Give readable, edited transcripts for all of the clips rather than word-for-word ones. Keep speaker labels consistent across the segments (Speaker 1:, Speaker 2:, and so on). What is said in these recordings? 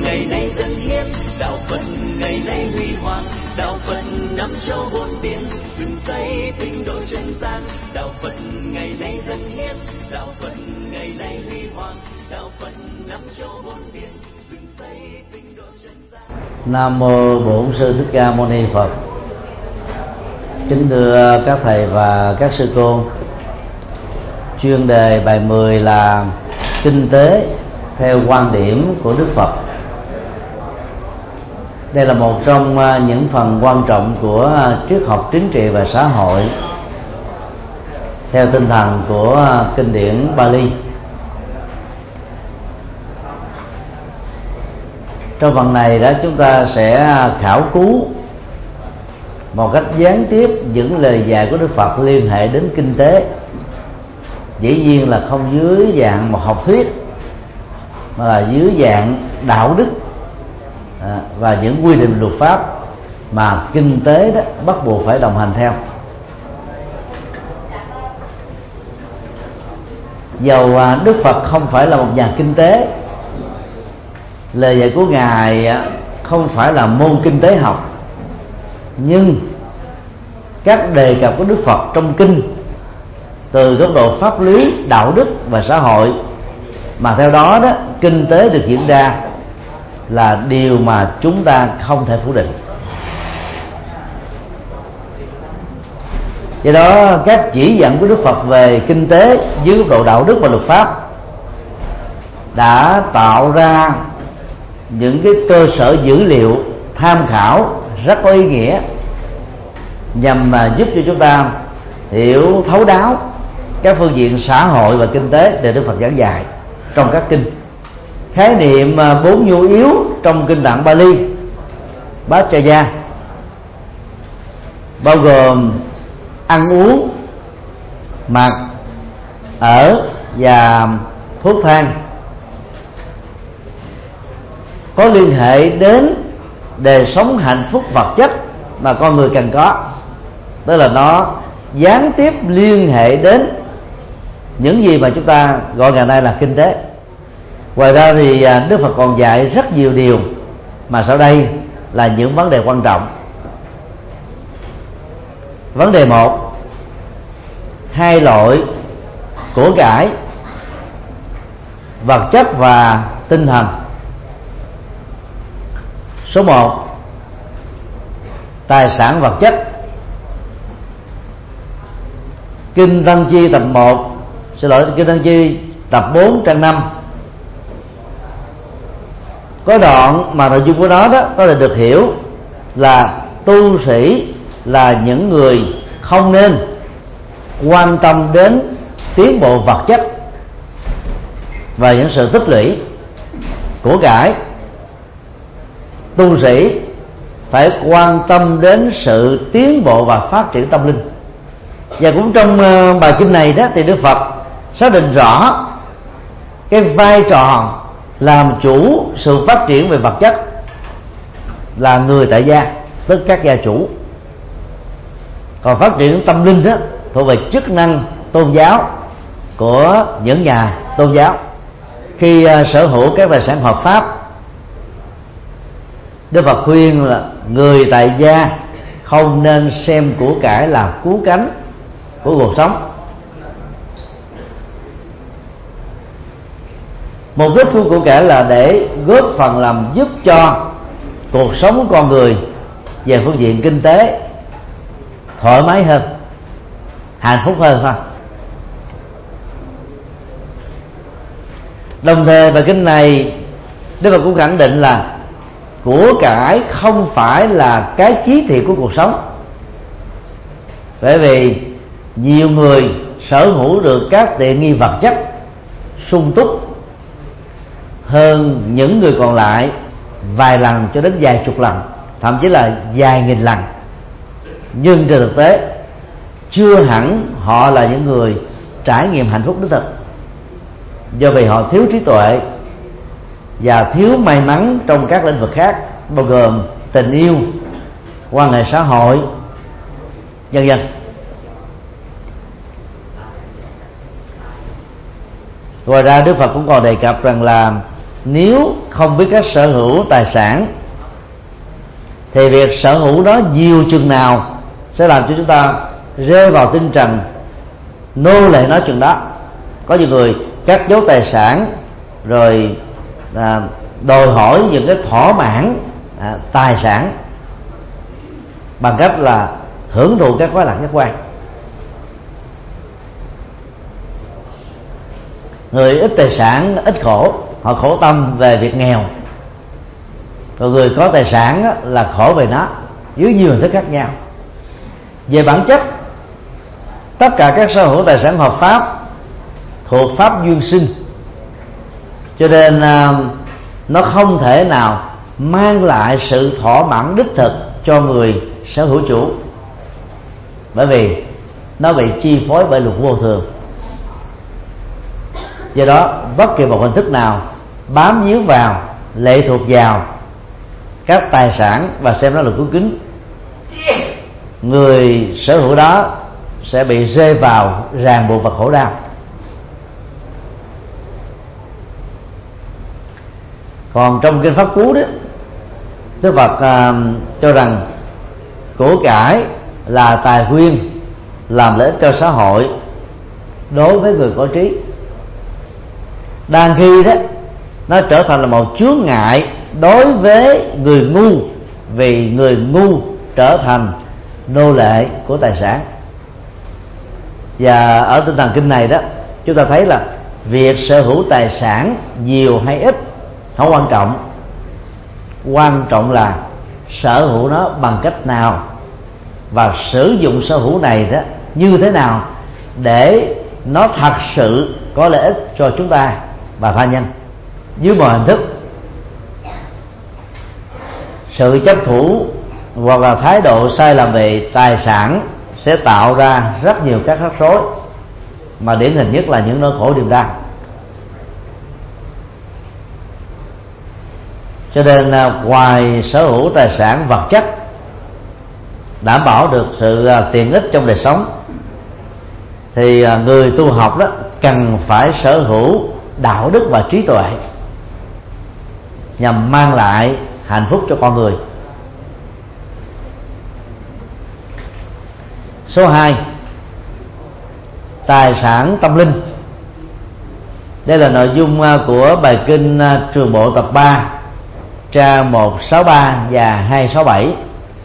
Speaker 1: ngày nay dân hiến, đạo Phật ngày nay huy hoàng, đạo Phật năm châu bốn biển, dựng xây tinh độ chân gian. Đạo Phật ngày nay dân hiến, đạo Phật ngày nay huy hoàng, đạo Phật năm châu bốn biển, dựng xây tinh độ chân gian.
Speaker 2: Nam mô Bổn Sư Thích Ca Mâu Ni Phật. Kính thưa các thầy và các sư cô, chuyên đề bài 10 là kinh tế theo quan điểm của Đức Phật. Đây là một trong những phần quan trọng của triết học chính trị và xã hội theo tinh thần của kinh điển Pali. Trong phần này đó, chúng ta sẽ khảo cứu một cách gián tiếp những lời dạy của Đức Phật liên hệ đến kinh tế. Dĩ nhiên là không dưới dạng một học thuyết, mà là dưới dạng đạo đức và những quy định luật pháp mà kinh tế đó bắt buộc phải đồng hành theo. Dầu Đức Phật không phải là một nhà kinh tế, lời dạy của Ngài không phải là môn kinh tế học, nhưng các đề cập của Đức Phật trong kinh từ góc độ pháp lý, đạo đức và xã hội, mà theo đó đó kinh tế được diễn ra, là điều mà chúng ta không thể phủ định. Do đó các chỉ dẫn của Đức Phật về kinh tế dưới góc độ đạo đức và luật pháp đã tạo ra những cái cơ sở dữ liệu tham khảo rất có ý nghĩa, nhằm giúp cho chúng ta hiểu thấu đáo các phương diện xã hội và kinh tế để Đức Phật giảng dạy trong các kinh. Khái niệm 4 nhu yếu trong kinh tạng Pali Bhattacharya bao gồm ăn uống, mặc, ở và thuốc thang, có liên hệ đến đời sống hạnh phúc vật chất mà con người cần có, tức là nó gián tiếp liên hệ đến những gì mà chúng ta gọi ngày nay là kinh tế. Ngoài ra thì Đức Phật còn dạy rất nhiều điều, mà sau đây là những vấn đề quan trọng. Vấn đề 1: hai loại của cải, vật chất và tinh thần. Số 1: tài sản vật chất. Kinh Tăng Chi tập 1, Kinh Tăng Chi tập 4 trang 5 có đoạn mà nội dung của nó đó có thể được hiểu là tu sĩ là những người không nên quan tâm đến tiến bộ vật chất và những sự tích lũy của cải. Tu sĩ phải quan tâm đến sự tiến bộ và phát triển tâm linh. Và cũng trong bài kinh này đó thì Đức Phật xác định rõ cái vai trò làm chủ sự phát triển về vật chất là người tại gia, tức các gia chủ. Còn phát triển tâm linh đó thuộc về chức năng tôn giáo của những nhà tôn giáo. Khi sở hữu các tài sản hợp pháp, Đức Phật khuyên là người tại gia không nên xem của cải là cứu cánh của cuộc sống. Mục đích của cải là để góp phần làm giúp cho cuộc sống của con người về phương diện kinh tế thoải mái hơn, hạnh phúc hơn thôi. Đồng thời bài kinh này Đức Phật cũng khẳng định là của cải không phải là cái chí thị của cuộc sống, bởi vì nhiều người sở hữu được các tiện nghi vật chất sung túc hơn những người còn lại vài lần cho đến vài chục lần, thậm chí là vài nghìn lần. Nhưng trên thực tế chưa hẳn họ là những người trải nghiệm hạnh phúc đích thực, do vì họ thiếu trí tuệ và thiếu may mắn trong các lĩnh vực khác, bao gồm tình yêu, quan hệ xã hội, vân vân. Ngoài ra Đức Phật cũng còn đề cập rằng là nếu không biết cách sở hữu tài sản thì việc sở hữu đó nhiều chừng nào sẽ làm cho chúng ta rơi vào tinh trần nô lệ nó chừng đó. Có nhiều người cắt dấu tài sản rồi đòi hỏi những cái thỏa mãn tài sản bằng cách là hưởng thụ các khoái lạc giác quan. Người ít tài sản ít khổ, họ khổ tâm về việc nghèo. Còn người có tài sản là khổ về nó dưới nhiều hình thức khác nhau. Về bản chất, tất cả các sở hữu tài sản hợp pháp thuộc pháp duyên sinh, cho nên nó không thể nào mang lại sự thỏa mãn đích thực cho người sở hữu chủ, bởi vì nó bị chi phối bởi luật vô thường. Do đó bất kỳ một hình thức nào bám víu vào, lệ thuộc vào các tài sản và xem nó là cứu kính, người sở hữu đó sẽ bị rơi vào ràng buộc và khổ đau. Còn trong kinh Pháp Cú đó, Đức Phật cho rằng của cải là tài nguyên làm lợi ích cho xã hội đối với người có trí, đang khi đó nó trở thành là một chướng ngại đối với người ngu, vì người ngu trở thành nô lệ của tài sản. Và ở tinh thần kinh này đó, chúng ta thấy là việc sở hữu tài sản nhiều hay ít không quan trọng, quan trọng là sở hữu nó bằng cách nào và sử dụng sở hữu này đó như thế nào để nó thật sự có lợi ích cho chúng ta và tha nhân dưới mọi hình thức. Sự chấp thủ hoặc là thái độ sai lầm về tài sản sẽ tạo ra rất nhiều các rắc rối, mà điển hình nhất là những nỗi khổ niềm đau. Cho nên ngoài sở hữu tài sản vật chất đảm bảo được sự tiện ích trong đời sống, thì người tu học đó cần phải sở hữu đạo đức và trí tuệ nhằm mang lại hạnh phúc cho con người. Số 2, tài sản tâm linh. Đây là nội dung của bài kinh Trường Bộ tập 3, trang 163 và 267.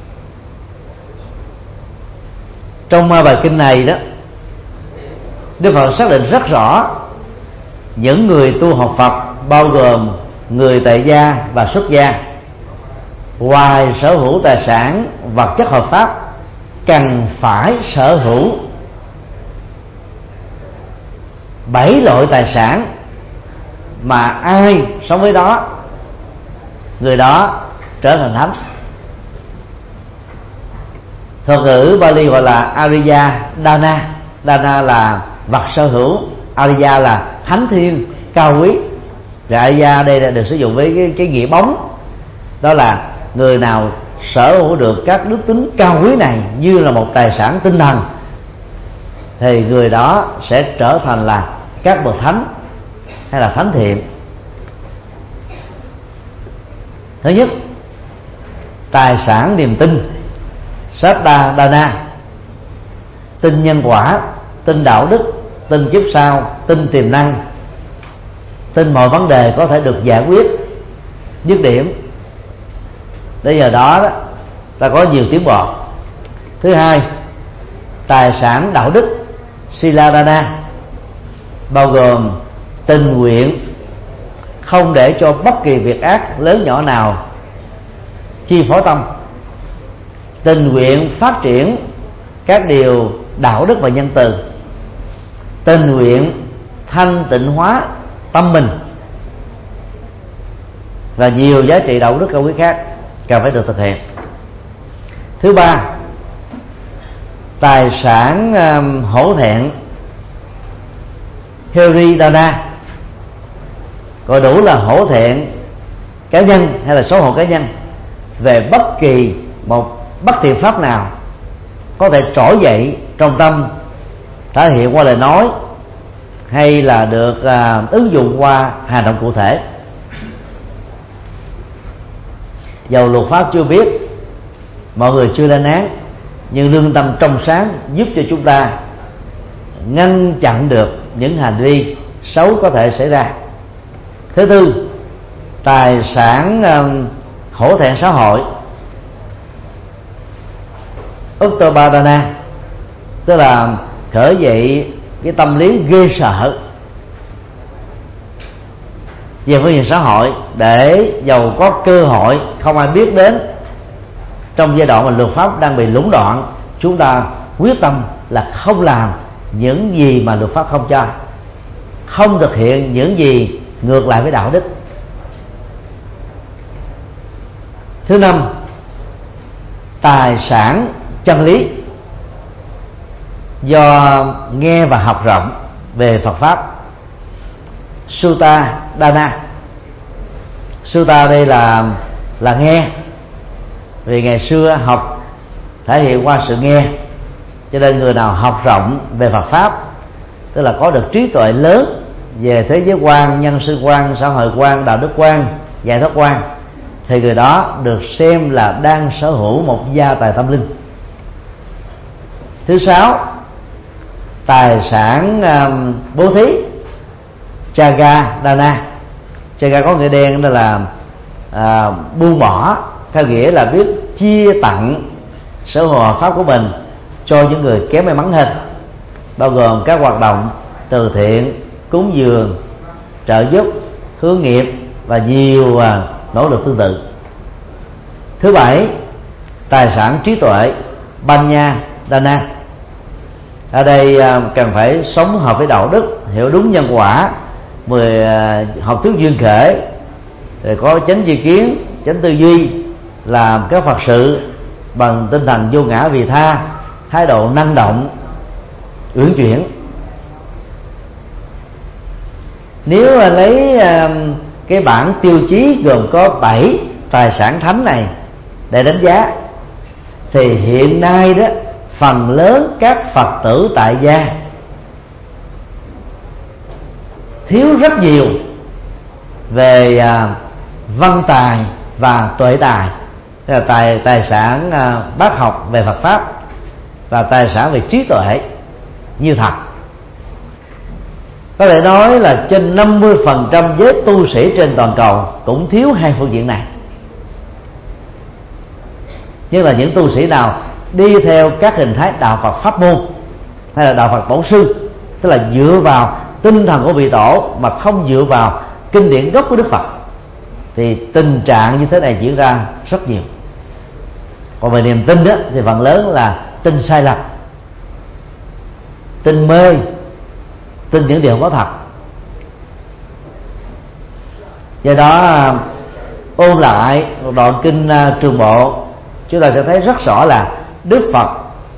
Speaker 2: Trong bài kinh này đó, Đức Phật xác định rất rõ những người tu học Phật, bao gồm người tại gia và xuất gia, ngoài sở hữu tài sản vật chất hợp pháp, cần phải sở hữu 7 loại tài sản mà ai sống với đó, người đó trở thành thánh. Thuật ngữ Bali gọi là Ariya Dana. Dana là vật sở hữu, Ariya là thánh thiên cao quý. Và Ariya đây là được sử dụng với cái nghĩa bóng, đó là người nào sở hữu được các đức tính cao quý này như là một tài sản tinh thần, thì người đó sẽ trở thành là các bậc thánh hay là thánh thiện. Thứ nhất, tài sản niềm tin, Sattva Dana, tin nhân quả, tin đạo đức, tin kiếp sau, tin tiềm năng, tin mọi vấn đề có thể được giải quyết dứt điểm. Đến giờ đó ta có nhiều tiến bộ. Thứ hai, tài sản đạo đức, Sila Dana, bao gồm tình nguyện, không để cho bất kỳ việc ác lớn nhỏ nào chi phối tâm, tình nguyện phát triển các điều đạo đức và nhân từ, tình nguyện thanh tịnh hóa tâm mình, và nhiều giá trị đạo đức cao quý khác cần phải được thực hiện. Thứ ba, tài sản hổ thẹn, Heridana, gọi đủ là hổ thẹn cá nhân hay là xấu hổ cá nhân về bất kỳ một bất thiện pháp nào có thể trỗi dậy trong tâm, thể hiện qua lời nói hay là được ứng dụng qua hành động cụ thể. dầu luật pháp chưa biết, mọi người chưa lên án, nhưng lương tâm trong sáng giúp cho chúng ta ngăn chặn được những hành vi xấu có thể xảy ra. Thứ tư, tài sản hổ thẹn xã hội, Uttabadana, tức là khởi dậy cái tâm lý ghê sợ về phương diện xã hội, để dầu có cơ hội không ai biết đến trong giai đoạn mà luật pháp đang bị lũng đoạn, chúng ta quyết tâm là không làm những gì mà luật pháp không cho, không thực hiện những gì ngược lại với đạo đức. Thứ năm, tài sản chân lý, do nghe và học rộng về Phật pháp, Sutta Dana. Sutta đây là nghe, vì ngày xưa học thể hiện qua sự nghe, cho nên người nào học rộng về Phật pháp, tức là có được trí tuệ lớn về thế giới quan, nhân sinh quan, xã hội quan, đạo đức quan, giải thoát quan, thì người đó được xem là đang sở hữu một gia tài tâm linh. Thứ sáu, tài sản bố thí, Chaga Dana. Chaga có nghĩa đen, đó là buông bỏ, theo nghĩa là biết chia tặng sở hữu hợp pháp của mình cho những người kém may mắn hơn, bao gồm các hoạt động từ thiện, cúng dường, trợ giúp, hướng nghiệp và nhiều nỗ lực tương tự. Thứ bảy, tài sản trí tuệ, Panya Dana. Ở đây cần phải sống hợp với đạo đức, hiểu đúng nhân quả, học thuyết duyên khởi, rồi có chánh tri kiến, chánh tư duy, làm các Phật sự bằng tinh thần vô ngã vị tha, thái độ năng động, uyển chuyển. Nếu lấy cái bảng tiêu chí gồm có 7 tài sản thánh này để đánh giá, thì hiện nay đó, phần lớn các Phật tử tại gia thiếu rất nhiều về văn tài và tuệ tài, tức là tài sản bác học về Phật pháp và tài sản về trí tuệ như thật. Có thể nói là trên 50% giới tu sĩ trên toàn cầu cũng thiếu hai phương diện này. Nhưng là những tu sĩ nào đi theo các hình thái đạo Phật pháp môn hay là đạo Phật tổ sư, tức là dựa vào tinh thần của vị tổ mà không dựa vào kinh điển gốc của Đức Phật, thì tình trạng như thế này diễn ra rất nhiều. Còn về niềm tin đó, thì phần lớn là tin sai lầm, tin mê, tin những điều không có thật. Do đó ôn lại một đoạn kinh Trường Bộ, chúng ta sẽ thấy rất rõ là Đức Phật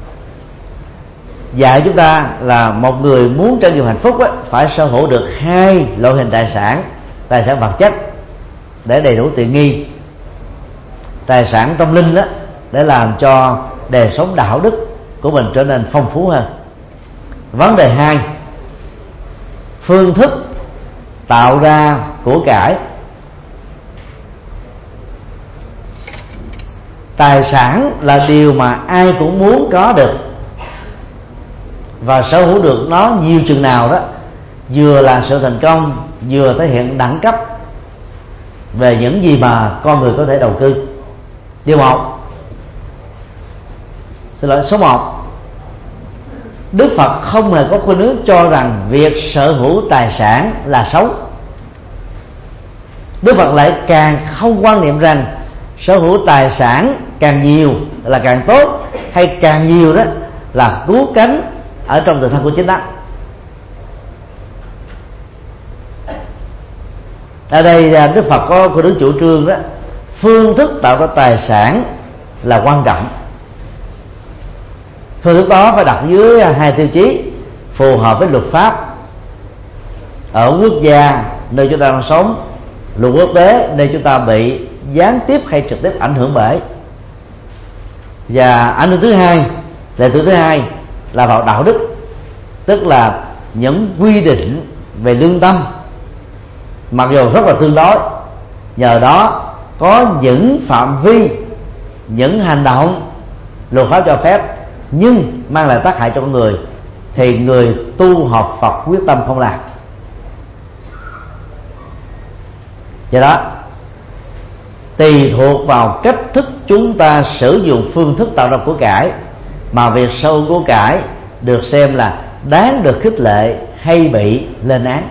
Speaker 2: dạy chúng ta là một người muốn trân trọng hạnh phúc ấy, phải sở hữu được hai loại hình tài sản vật chất để đầy đủ tiện nghi, tài sản tâm linh đó để làm cho đời sống đạo đức của mình trở nên phong phú hơn. Vấn đề 2, phương thức tạo ra của cải. Tài sản là điều mà ai cũng muốn có được, và sở hữu được nó nhiều chừng nào đó vừa là sự thành công, vừa thể hiện đẳng cấp về những gì mà con người có thể đầu tư. Điều 1, số 1, Đức Phật không hề có khuynh hướng cho rằng việc sở hữu tài sản là xấu. Đức Phật lại càng không quan niệm rằng sở hữu tài sản càng nhiều là càng tốt, hay càng nhiều đó là cứu cánh ở trong tự thân của chính nó. Ở đây Đức Phật có đứng chủ trương đó, phương thức tạo ra tài sản là quan trọng. Phương thức đó phải đặt dưới hai tiêu chí phù hợp với luật pháp ở quốc gia nơi chúng ta đang sống, luật quốc tế nơi chúng ta bị gián tiếp hay trực tiếp ảnh hưởng bởi. Và ảnh hưởng thứ hai, lệ thuộc thứ hai là vào đạo đức, tức là những quy định về lương tâm, mặc dù rất là tương đối, nhờ đó có những phạm vi, những hành động luật pháp cho phép nhưng mang lại tác hại cho con người, thì người tu học Phật quyết tâm không làm. Do đó tùy thuộc vào cách thức chúng ta sử dụng phương thức tạo ra của cải mà việc sâu của cải được xem là đáng được khích lệ hay bị lên án.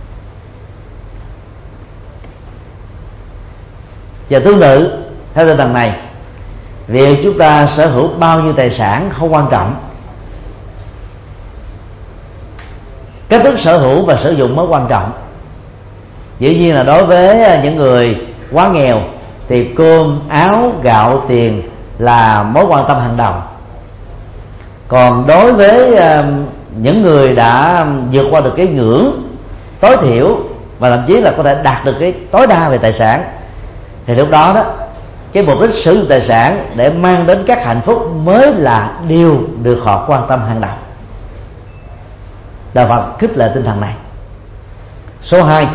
Speaker 2: Và tương tự theo tinh thần này, việc chúng ta sở hữu bao nhiêu tài sản không quan trọng, cách thức sở hữu và sử dụng mới quan trọng. Dĩ nhiên là đối với những người quá nghèo thì cơm, áo, gạo, tiền là mối quan tâm hàng đầu. Còn đối với những người đã vượt qua được cái ngưỡng tối thiểu và thậm chí là có thể đạt được cái tối đa về tài sản, thì lúc đó cái mục đích sử dụng tài sản để mang đến các hạnh phúc mới là điều được họ quan tâm hàng đầu. Đạo Phật khích lệ tinh thần này. Số 2,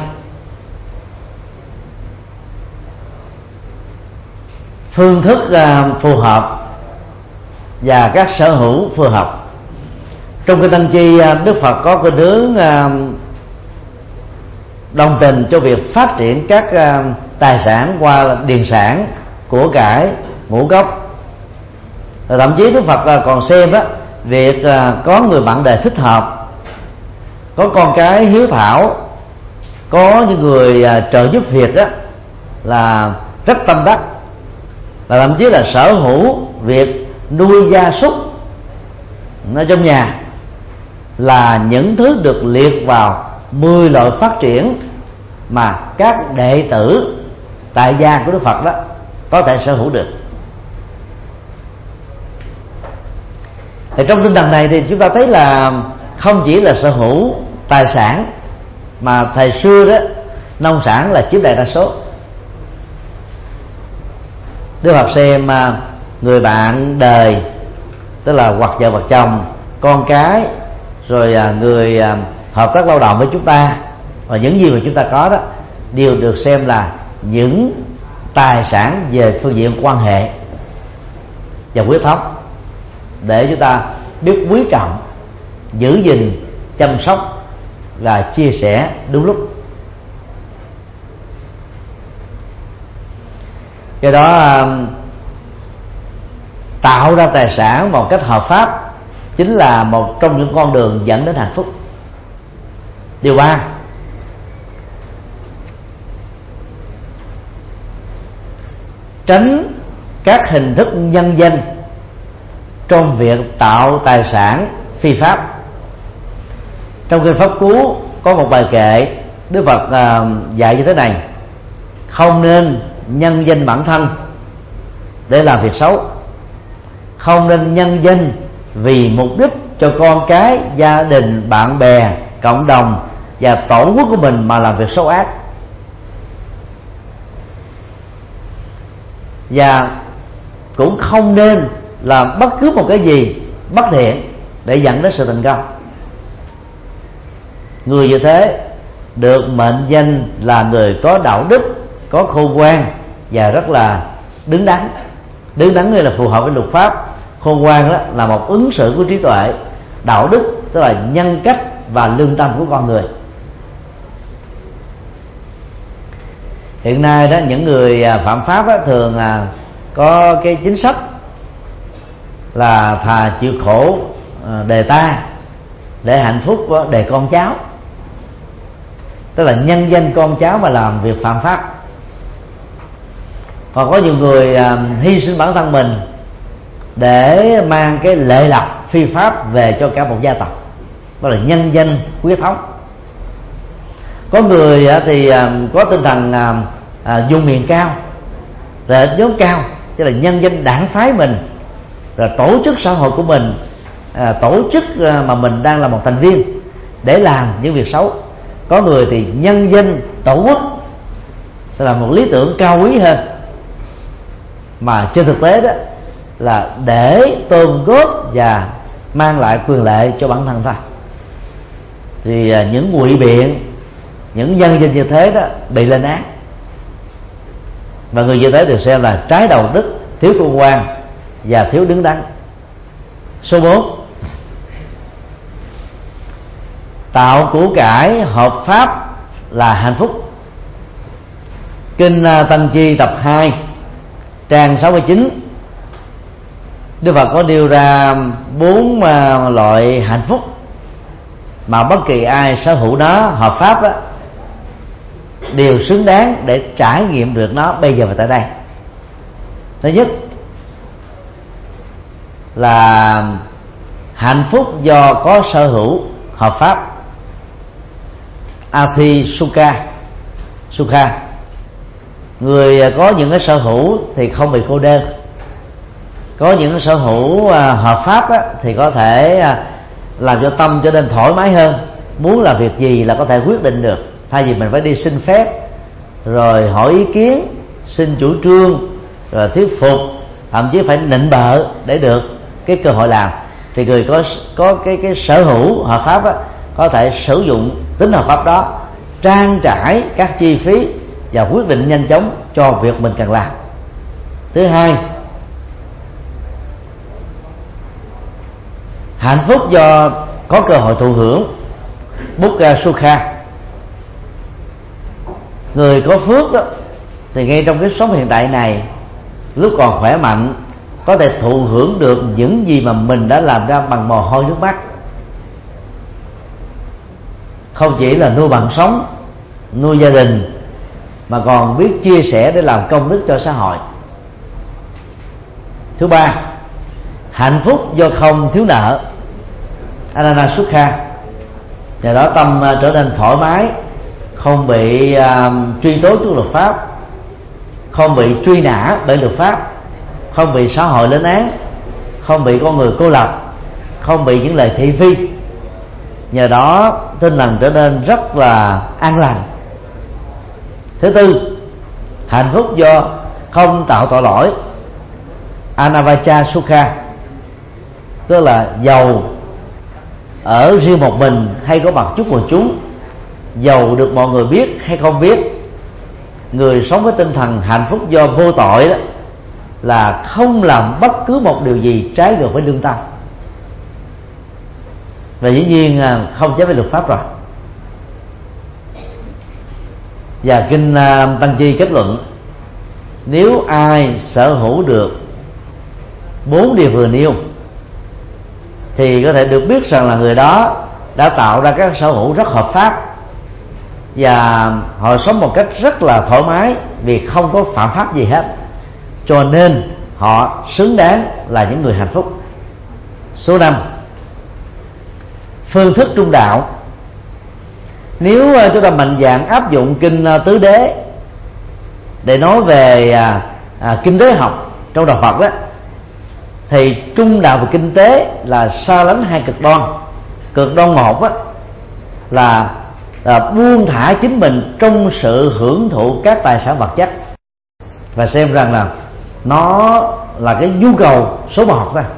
Speaker 2: phương thức phù hợp và các sở hữu phù hợp. Trong kinh Tăng Chi, Đức Phật có cái hướng đồng tình cho việc phát triển các tài sản qua điền sản, của cải, ngũ cốc. Thậm chí Đức Phật còn xem việc có người bạn đời thích hợp, có con cái hiếu thảo, có những người trợ giúp việc là rất tâm đắc, và thậm chí là sở hữu việc nuôi gia súc ở trong nhà là những thứ được liệt vào 10 loại phát triển mà các đệ tử tại gia của Đức Phật có thể sở hữu được. Thì trong tinh thần này thì chúng ta thấy là không chỉ là sở hữu tài sản, mà thời xưa nông sản là chiếm đại đa số. Đức Phật xem người bạn đời, tức là hoặc vợ hoặc chồng, con cái, rồi người hợp tác lao động với chúng ta, và những gì mà chúng ta có đều được xem là những tài sản về phương diện quan hệ và huyết thống, để chúng ta biết quý trọng, giữ gìn, chăm sóc và chia sẻ đúng lúc. Do đó tạo ra tài sản một cách hợp pháp chính là một trong những con đường dẫn đến hạnh phúc. Điều 3, tránh các hình thức nhân danh trong việc tạo tài sản phi pháp. Trong kinh Pháp Cú có một bài kệ Đức Phật dạy như thế này: không nên nhân danh bản thân để làm việc xấu, không nên nhân danh vì mục đích cho con cái, gia đình, bạn bè, cộng đồng và tổ quốc của mình mà làm việc xấu ác, và cũng không nên làm bất cứ một cái gì bất thiện để dẫn đến sự thành công. Người như thế được mệnh danh là người có đạo đức, có khôn ngoan và rất là đứng đắn. Đứng đắn này là phù hợp với luật pháp, khôn ngoan là một ứng xử của trí tuệ, đạo đức tức là nhân cách và lương tâm của con người. Hiện nay những người phạm pháp thường có cái chính sách là thà chịu khổ đề ta để hạnh phúc đề con cháu, tức là nhân danh con cháu mà làm việc phạm pháp. Còn có nhiều người hy sinh bản thân mình để mang cái lệ lộc phi pháp về cho cả một gia tộc, đó là nhân danh huyết thống. Có người thì có tinh thần dùng miền cao, lợi ích nhóm cao, tức là nhân danh đảng phái mình, rồi tổ chức xã hội của mình, tổ chức mà mình đang là một thành viên để làm những việc xấu. Có người thì nhân danh tổ quốc, sẽ là một lý tưởng cao quý hơn, mà trên thực tế là để tôn góp và mang lại quyền lợi cho bản thân thôi. Thì những ngụy biện, những nhân danh như thế bị lên án. và người như thế được xem là trái đạo đức, thiếu khôn ngoan và thiếu đứng đắn. Số 4, tạo của cải hợp pháp là hạnh phúc. Kinh Tăng Chi tập 2 trang 69, Đức Phật có nêu ra 4 loại hạnh phúc mà bất kỳ ai sở hữu nó hợp pháp đó, đều xứng đáng để trải nghiệm được nó bây giờ và tại đây. Thứ nhất là hạnh phúc do có sở hữu hợp pháp, Ati Sukha. Người có những cái sở hữu thì không bị cô đơn. Có những sở hữu hợp pháp á, thì có thể làm cho tâm trở nên thoải mái hơn. Muốn làm việc gì là có thể quyết định được, thay vì mình phải đi xin phép, rồi hỏi ý kiến, xin chủ trương, rồi thuyết phục, thậm chí phải nịnh bợ để được cái cơ hội làm. Thì người có cái sở hữu hợp pháp á, có thể sử dụng tính hợp pháp đó trang trải các chi phí và quyết định nhanh chóng cho việc mình cần làm. Thứ hai, hạnh phúc do có cơ hội thụ hưởng, Bukha Sukha. Người có phước đó, thì ngay trong cái sống hiện tại này, lúc còn khỏe mạnh, có thể thụ hưởng được những gì mà mình đã làm ra bằng mồ hôi nước mắt. Không chỉ là nuôi bằng sống, nuôi gia đình, mà còn biết chia sẻ để làm công đức cho xã hội. Thứ ba, hạnh phúc do không thiếu nợ, Anana Sukha. Nhờ đó tâm trở nên thoải mái, không bị truy tố trước luật pháp, không bị truy nã bởi luật pháp, không bị xã hội lên án, không bị con người cô lập, không bị những lời thị phi. Nhờ đó tinh thần trở nên rất là an lành. Thứ tư, hạnh phúc do không tạo tội lỗi, Anavacha Sukha. Tức là giàu ở riêng một mình hay có mặt chút một chúng, giàu được mọi người biết hay không biết, người sống với tinh thần hạnh phúc do vô tội đó là không làm bất cứ một điều gì trái ngược với lương tâm. Và dĩ nhiên không trái với luật pháp rồi. Và kinh Tăng Chi kết luận, nếu ai sở hữu được 4 điều vừa nêu thì có thể được biết rằng là người đó đã tạo ra các sở hữu rất hợp pháp, và họ sống một cách rất là thoải mái vì không có phạm pháp gì hết, cho nên họ xứng đáng là những người hạnh phúc. Số 5, phương thức trung đạo. Nếu chúng ta mạnh dạn áp dụng kinh Tứ Đế để nói về kinh tế học trong đạo Phật đó, thì trung đạo về kinh tế là xa lánh hai cực đoan. Cực đoan một là buông thả chính mình trong sự hưởng thụ các tài sản vật chất, và xem rằng là nó là cái nhu cầu số 1 thôi.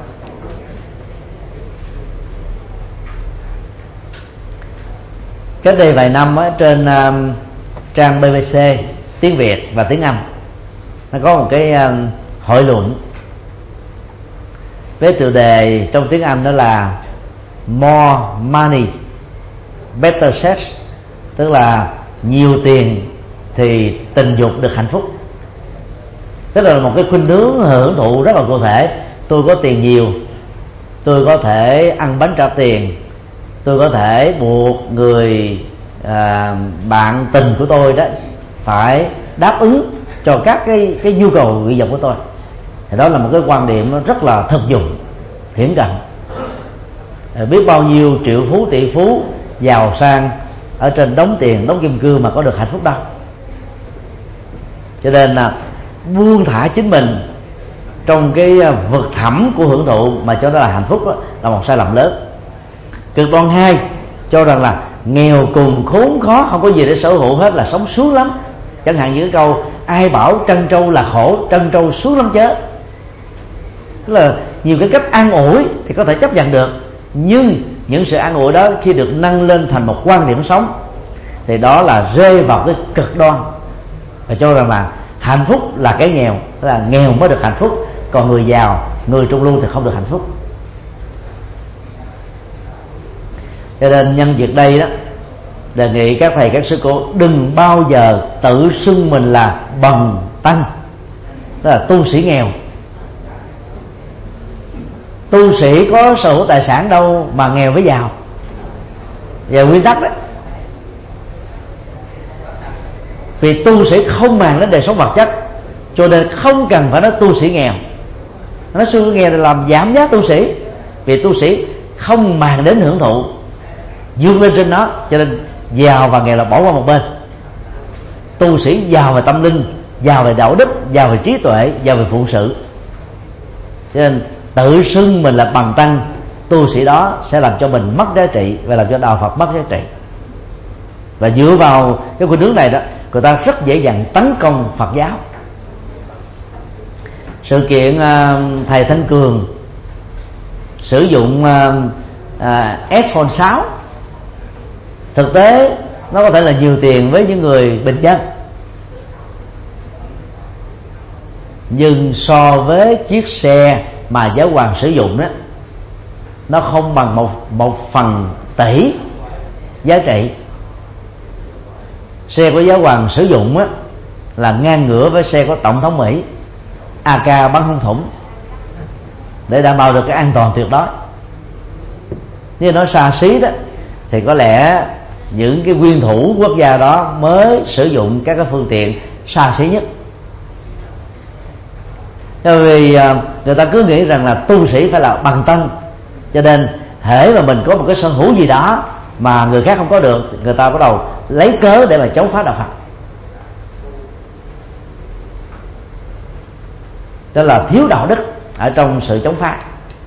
Speaker 2: Cách đây vài năm trên trang BBC tiếng Việt và tiếng Anh, nó có một cái hội luận với tựa đề trong tiếng Anh đó là More Money Better Sex, tức là nhiều tiền thì tình dục được hạnh phúc. Tức là một cái khuynh hướng hưởng thụ rất là cụ thể. Tôi có tiền nhiều, tôi có thể ăn bánh trả tiền, tôi có thể buộc người bạn tình của tôi đó phải đáp ứng cho các cái nhu cầu nguyện vọng của tôi. Thì đó là một cái quan điểm nó rất là thực dụng, hiển cận. Biết bao nhiêu triệu phú, tỷ phú, giàu sang ở trên đống tiền, đống kim cương mà có được hạnh phúc đâu. Cho nên là buông thả chính mình trong cái vực thẳm của hưởng thụ mà cho đó là hạnh phúc đó, là một sai lầm lớn. Cực đoan 2 cho rằng là nghèo cùng khốn khó, không có gì để sở hữu hết là sống sướng lắm. Chẳng hạn như cái câu ai bảo trân trâu là khổ, trân trâu sướng lắm chứ. Tức là nhiều cái cách an ủi thì có thể chấp nhận được, nhưng những sự an ủi đó khi được nâng lên thành một quan điểm sống thì đó là rơi vào cái cực đoan, và cho rằng là hạnh phúc là cái nghèo, tức là nghèo mới được hạnh phúc, còn người giàu, người trung lưu thì không được hạnh phúc. Cho nên nhân việc đây đó, đề nghị các thầy các sư cô đừng bao giờ tự xưng mình là bần tăng, tức là tu sĩ nghèo. Tu sĩ có sở hữu tài sản đâu mà nghèo với giàu, và nguyên tắc đó. Vì tu sĩ không màng đến đời sống vật chất, cho nên không cần phải nói tu sĩ nghèo. Nói sư nghèo là làm giảm giá tu sĩ, vì tu sĩ không màng đến hưởng thụ, vươn lên trên nó, cho nên giàu và nghèo là bỏ qua một bên. Tu sĩ giàu về tâm linh, giàu về đạo đức, giàu về trí tuệ, giàu về phụng sự. Cho nên tự xưng mình là bần tăng, tu sĩ đó sẽ làm cho mình mất giá trị và làm cho đạo Phật mất giá trị. Và dựa vào cái khuynh hướng này đó, người ta rất dễ dàng tấn công Phật giáo. Sự kiện thầy Thanh Cường sử dụng iPhone 6, thực tế nó có thể là nhiều tiền với những người bình dân, nhưng so với chiếc xe mà giáo hoàng sử dụng đó, nó không bằng một phần tỷ giá trị. Xe của giáo hoàng sử dụng á, là ngang ngửa với xe của tổng thống Mỹ AK bắn không thủng, để đảm bảo được cái an toàn tuyệt đối. Nếu nói xa xí đó thì có lẽ những cái nguyên thủ quốc gia đó mới sử dụng các cái phương tiện xa xí nhất. Bởi vì người ta cứ nghĩ rằng là tu sĩ phải là bằng tăng, cho nên hễ mà mình có một cái sở hữu gì đó mà người khác không có được, người ta bắt đầu lấy cớ để mà chống phá đạo Phật. Đó là thiếu đạo đức ở trong sự chống phá.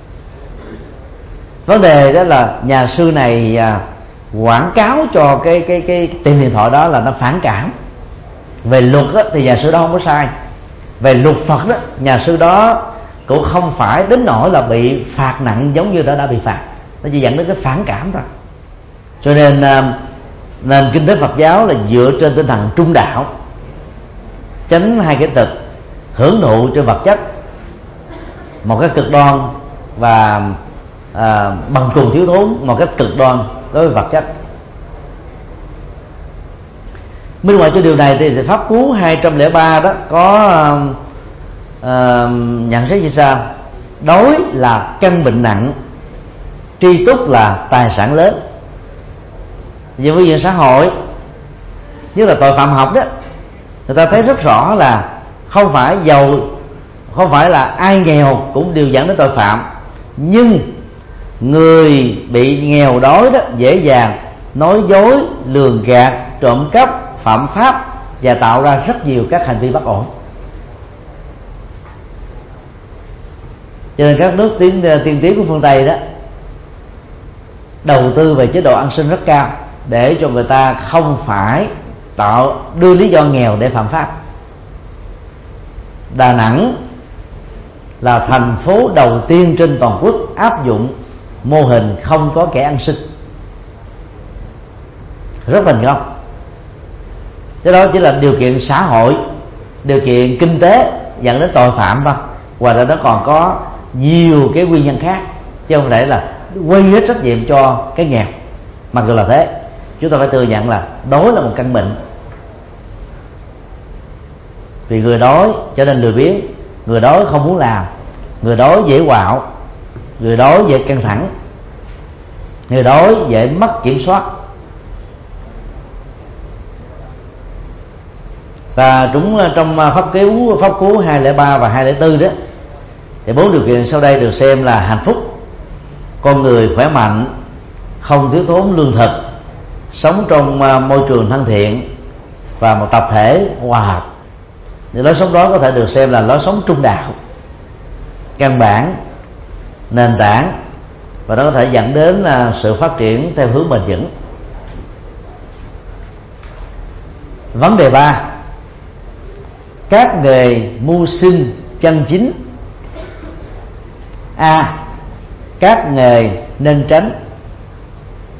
Speaker 2: Vấn đề đó là nhà sư này quảng cáo cho cái tiệm điện thoại đó là nó phản cảm. Về luật đó, thì nhà sư đó không có sai. Về luật Phật đó, nhà sư đó cũng không phải đến nỗi là bị phạt nặng giống như đã bị phạt, nó chỉ dẫn đến cái phản cảm thôi. Cho nên nền kinh tế Phật giáo là dựa trên tinh thần trung đạo, tránh hai cái cực hưởng thụ trên vật chất, một cái cực đoan, và bằng cùng thiếu thốn một cái cực đoan đối với vật chất. Minh họa cho điều này thì Pháp Cú 203 đó có nhận xét như sau: đói là căn bệnh nặng, tri túc là tài sản lớn. Về phương diện xã hội, nhất là tội phạm học đó, người ta thấy rất rõ là không phải là ai nghèo cũng đều dẫn đến tội phạm, nhưng người bị nghèo đói đó dễ dàng nói dối, lường gạt, trộm cắp, phạm pháp và tạo ra rất nhiều các hành vi bất ổn. Cho nên các nước tiên tiến của phương Tây đó đầu tư về chế độ an sinh rất cao, để cho người ta không phải đưa lý do nghèo để phạm pháp. Đà Nẵng là thành phố đầu tiên trên toàn quốc áp dụng mô hình không có kẻ ăn xin, rất thành công. Cái đó chỉ là điều kiện xã hội, điều kiện kinh tế dẫn đến tội phạm thôi. Ngoài ra nó còn có nhiều cái nguyên nhân khác, chứ không thể là quy hết trách nhiệm cho cái nghèo. Mặc dù là thế, chúng ta phải thừa nhận là đói là một căn bệnh. Vì người đói cho nên lười biếng, người đói không muốn làm, người đói dễ quạo, người đói dễ căng thẳng, người đói dễ mất kiểm soát. Và chúng trong pháp cú 203 và 204 đó, thì 4 điều kiện sau đây được xem là hạnh phúc: con người khỏe mạnh, không thiếu thốn lương thực, sống trong môi trường thân thiện, và một tập thể hòa hợp. Thì lối sống đó có thể được xem là lối sống trung đạo, căn bản, nền tảng, và nó có thể dẫn đến sự phát triển theo hướng bền vững. Vấn đề 3: các nghề mưu sinh chân chính. A. Các nghề nên tránh.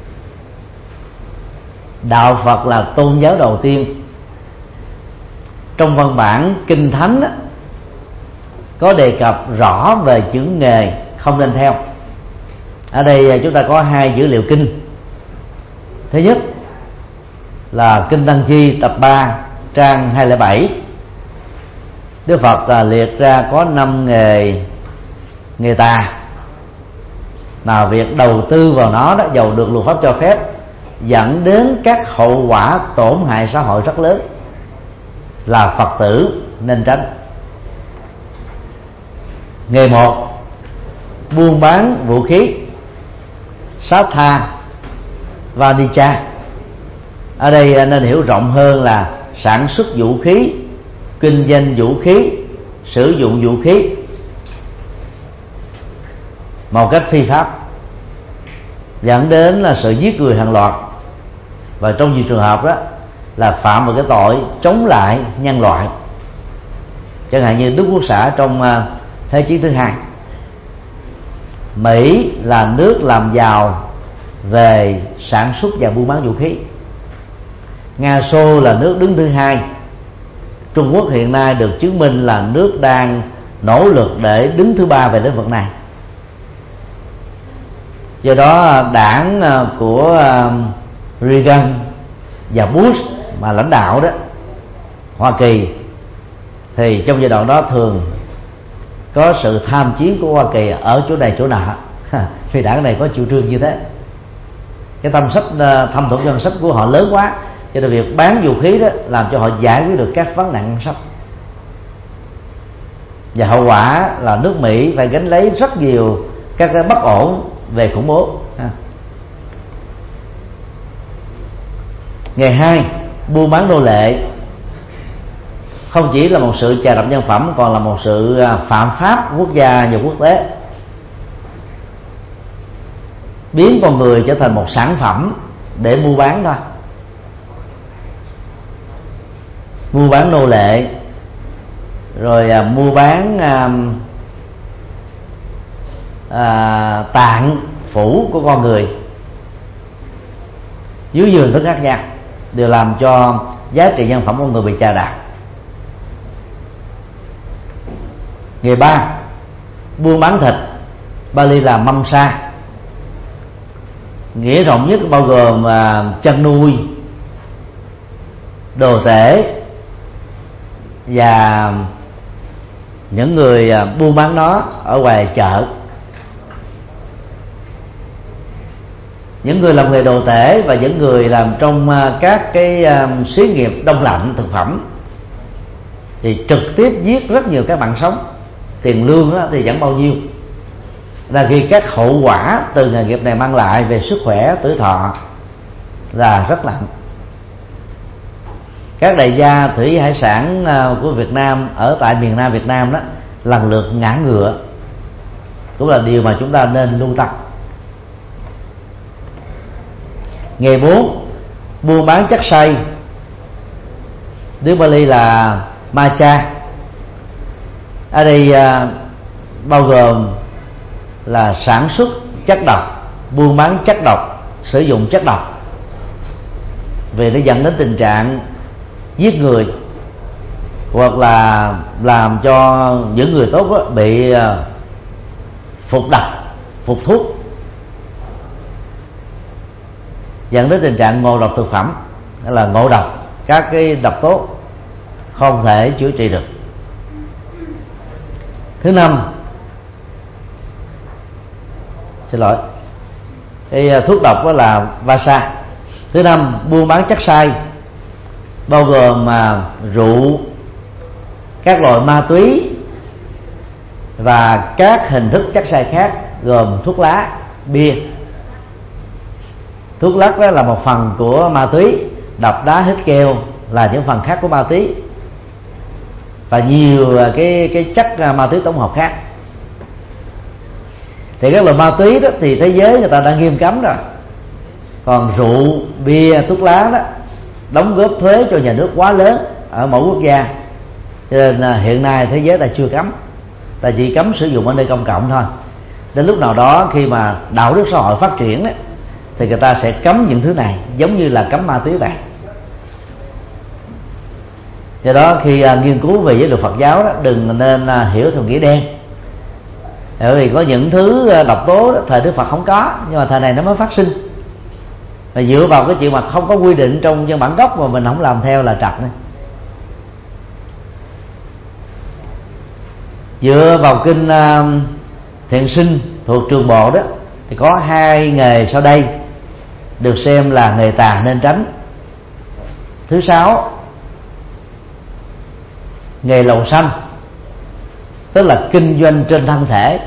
Speaker 2: Đạo Phật là tôn giáo đầu tiên, trong văn bản kinh thánh đó, có đề cập rõ về chữ nghề không nên theo. Ở đây chúng ta có hai dữ liệu kinh. Thứ nhất là Kinh Tăng Chi tập 3 trang 207. Đức Phật liệt ra có 5 nghề tà mà việc đầu tư vào nó đó, dầu được luật pháp cho phép, dẫn đến các hậu quả tổn hại xã hội rất lớn, là Phật tử nên tránh. Nghề 1, buôn bán vũ khí, sát tha, vanicha. Ở đây nên hiểu rộng hơn là sản xuất vũ khí, kinh doanh vũ khí, sử dụng vũ khí một cách phi pháp, dẫn đến là sự giết người hàng loạt, và trong nhiều trường hợp đó là phạm một cái tội chống lại nhân loại, chẳng hạn như Đức Quốc xã trong Thế chiến thứ hai. Mỹ là nước làm giàu về sản xuất và buôn bán vũ khí. Nga Xô là nước đứng thứ hai. Trung Quốc hiện nay được chứng minh là nước đang nỗ lực để đứng thứ ba về lĩnh vực này. Do đó đảng của Reagan và Bush mà lãnh đạo đó, Hoa Kỳ, thì trong giai đoạn đó thường có sự tham chiến của Hoa Kỳ ở chỗ này chỗ nọ vì đảng này có chủ trương như thế. Cái thâm thủng ngân sách của họ lớn quá, cho nên việc bán vũ khí đó làm cho họ giải quyết được các vấn nạn ngân sách, và hậu quả là nước Mỹ phải gánh lấy rất nhiều các cái bất ổn về khủng bố. Ngày 2, buôn bán nô lệ không chỉ là một sự trà đạp nhân phẩm, còn là một sự phạm pháp quốc gia và quốc tế, biến con người trở thành một sản phẩm để mua bán thôi. Mua bán nô lệ, rồi mua bán tạng phủ của con người dưới giường thức khác nhau, đều làm cho giá trị nhân phẩm của người bị chà đạp. Ngày 3, buôn bán thịt, Bali là mamsa, nghĩa rộng nhất bao gồm chăn nuôi, đồ tể và những người buôn bán nó ở ngoài chợ. Những người làm nghề đồ tể và những người làm trong các cái xí nghiệp đông lạnh thực phẩm thì trực tiếp giết rất nhiều các mạng sống. Tiền lương thì chẳng bao nhiêu, là khi các hậu quả từ nghề nghiệp này mang lại về sức khỏe, tuổi thọ là rất nặng. Các đại gia thủy hải sản của Việt Nam ở tại miền Nam Việt Nam đó lần lượt ngã ngựa, cũng là điều mà chúng ta nên lưu tâm. Ngày 4, buôn bán chất xay, tiếng Bali là macha. Ở đây bao gồm là sản xuất chất độc, buôn bán chất độc, sử dụng chất độc, vì nó dẫn đến tình trạng giết người, hoặc là làm cho những người tốt đó bị phục độc, phục thuốc, dẫn đến tình trạng ngộ độc thực phẩm, đó là ngộ độc các cái độc tố không thể chữa trị được. Thứ 5, cái thuốc độc đó là vasa. Thứ 5, buôn bán chất sai, bao gồm rượu, các loại ma túy và các hình thức chất sai khác, gồm thuốc lá, bia. Thuốc lắc đó là một phần của ma túy, đập đá, hít keo là những phần khác của ma túy, và nhiều cái chất ma túy tổng hợp khác. Thì các loại ma túy đó thì thế giới người ta đã nghiêm cấm rồi, còn rượu, bia, thuốc lá đó đóng góp thuế cho nhà nước quá lớn ở mỗi quốc gia, cho nên hiện nay thế giới ta chưa cấm, ta chỉ cấm sử dụng ở nơi công cộng thôi. Đến lúc nào đó khi mà đạo đức xã hội phát triển đó, thì người ta sẽ cấm những thứ này, giống như là cấm ma túy vậy. Cho Do đó khi nghiên cứu về giới luật Phật giáo đó, đừng nên hiểu theo nghĩa đen. Bởi vì có những thứ độc tố đó, thời Đức Phật không có, nhưng mà thời này nó mới phát sinh. Và dựa vào cái chuyện mà không có quy định trong văn bản gốc mà mình không làm theo là trật này. Dựa vào kinh Thiện Sinh thuộc Trường Bộ đó, thì có 2 nghề sau đây được xem là nghề tà nên tránh. Thứ 6, nghề lầu xanh, tức là kinh doanh trên thân thể,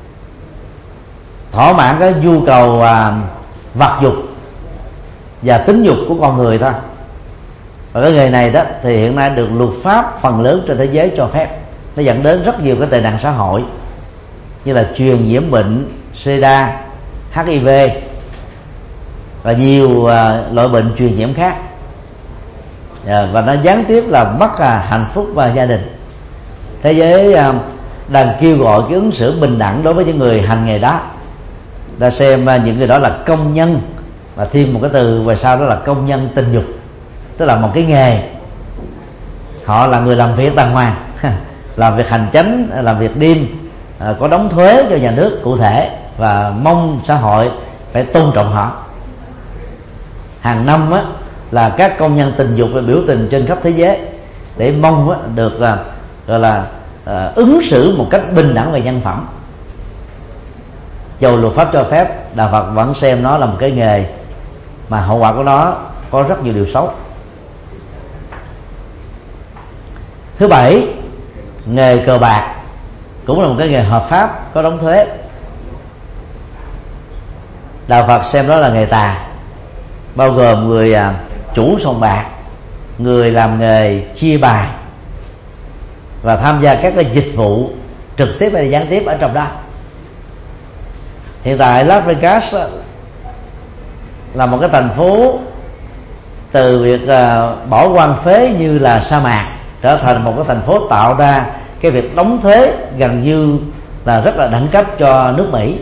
Speaker 2: thỏa mãn cái nhu cầu vật dục và tính dục của con người thôi. Và cái nghề này đó thì hiện nay được luật pháp phần lớn trên thế giới cho phép. Nó dẫn đến rất nhiều cái tệ nạn xã hội như là truyền nhiễm bệnh SIDA, HIV và nhiều loại bệnh truyền nhiễm khác, và nó gián tiếp là mất hạnh phúc và gia đình. Thế giới đang kêu gọi cái ứng xử bình đẳng đối với những người hành nghề đó. Ta xem những người đó là công nhân, và thêm một cái từ về sau đó là công nhân tình dục, tức là một cái nghề. Họ là người làm việc đàng hoàng, làm việc hành chánh, làm việc đêm, có đóng thuế cho nhà nước cụ thể, và mong xã hội phải tôn trọng họ. Hàng năm á, là các công nhân tình dục biểu tình trên khắp thế giới để mong á, được gọi là ứng xử một cách bình đẳng về nhân phẩm. Dầu luật pháp cho phép, Đạo Phật vẫn xem nó là một cái nghề mà hậu quả của nó có rất nhiều điều xấu. Thứ 7, nghề cờ bạc cũng là một cái nghề hợp pháp, có đóng thuế. Đạo Phật xem đó là nghề tà, bao gồm người chủ sòng bạc, người làm nghề chia bài và tham gia các cái dịch vụ trực tiếp hay gián tiếp ở trong đó. Hiện tại Las Vegas là một cái thành phố từ việc bỏ hoang phế như là sa mạc trở thành một cái thành phố tạo ra cái việc đóng thuế gần như là rất là đẳng cấp cho nước Mỹ.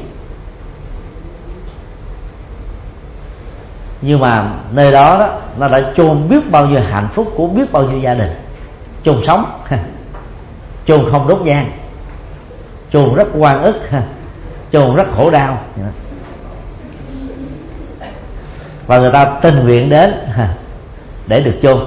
Speaker 2: Nhưng mà nơi đó đó nó đã chôn biết bao nhiêu hạnh phúc của biết bao nhiêu gia đình, chôn sống, chôn không đốt nhang, chôn rất oan ức, chôn rất khổ đau, và người ta tình nguyện đến để được chôn.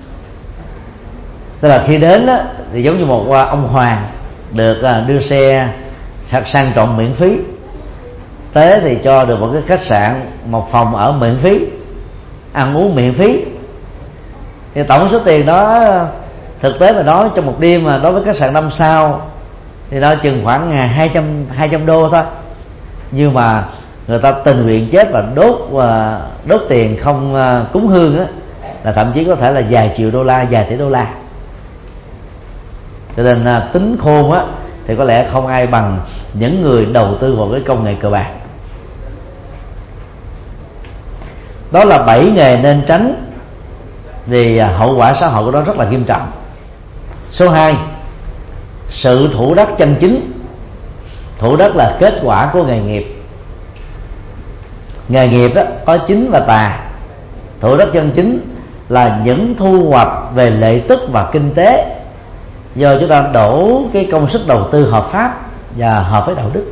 Speaker 2: Tức là khi đến đó, thì giống như một ông hoàng được đưa xe sang trọng miễn phí, tới thì cho được một cái khách sạn, một phòng ở miễn phí, ăn uống miễn phí. Thì tổng số tiền đó thực tế mà nói trong một đêm mà đối với khách sạn 5 sao thì nó chừng khoảng 200 đô thôi. Nhưng mà người ta tình nguyện chết và đốt tiền không cúng hương á, là thậm chí có thể là vài triệu đô la, vài tỷ đô la. Cho nên tính khôn á thì có lẽ không ai bằng những người đầu tư vào cái công nghệ cờ bạc. Đó là 7 nghề nên tránh vì hậu quả xã hội của nó rất là nghiêm trọng. Số 2, sự thủ đắc chân chính. Thủ đắc là kết quả của nghề nghiệp. Nghề nghiệp đó có chính và tà. Thủ đắc chân chính là những thu hoạch về lợi tức và kinh tế do chúng ta đổ cái công sức đầu tư hợp pháp và hợp với đạo đức.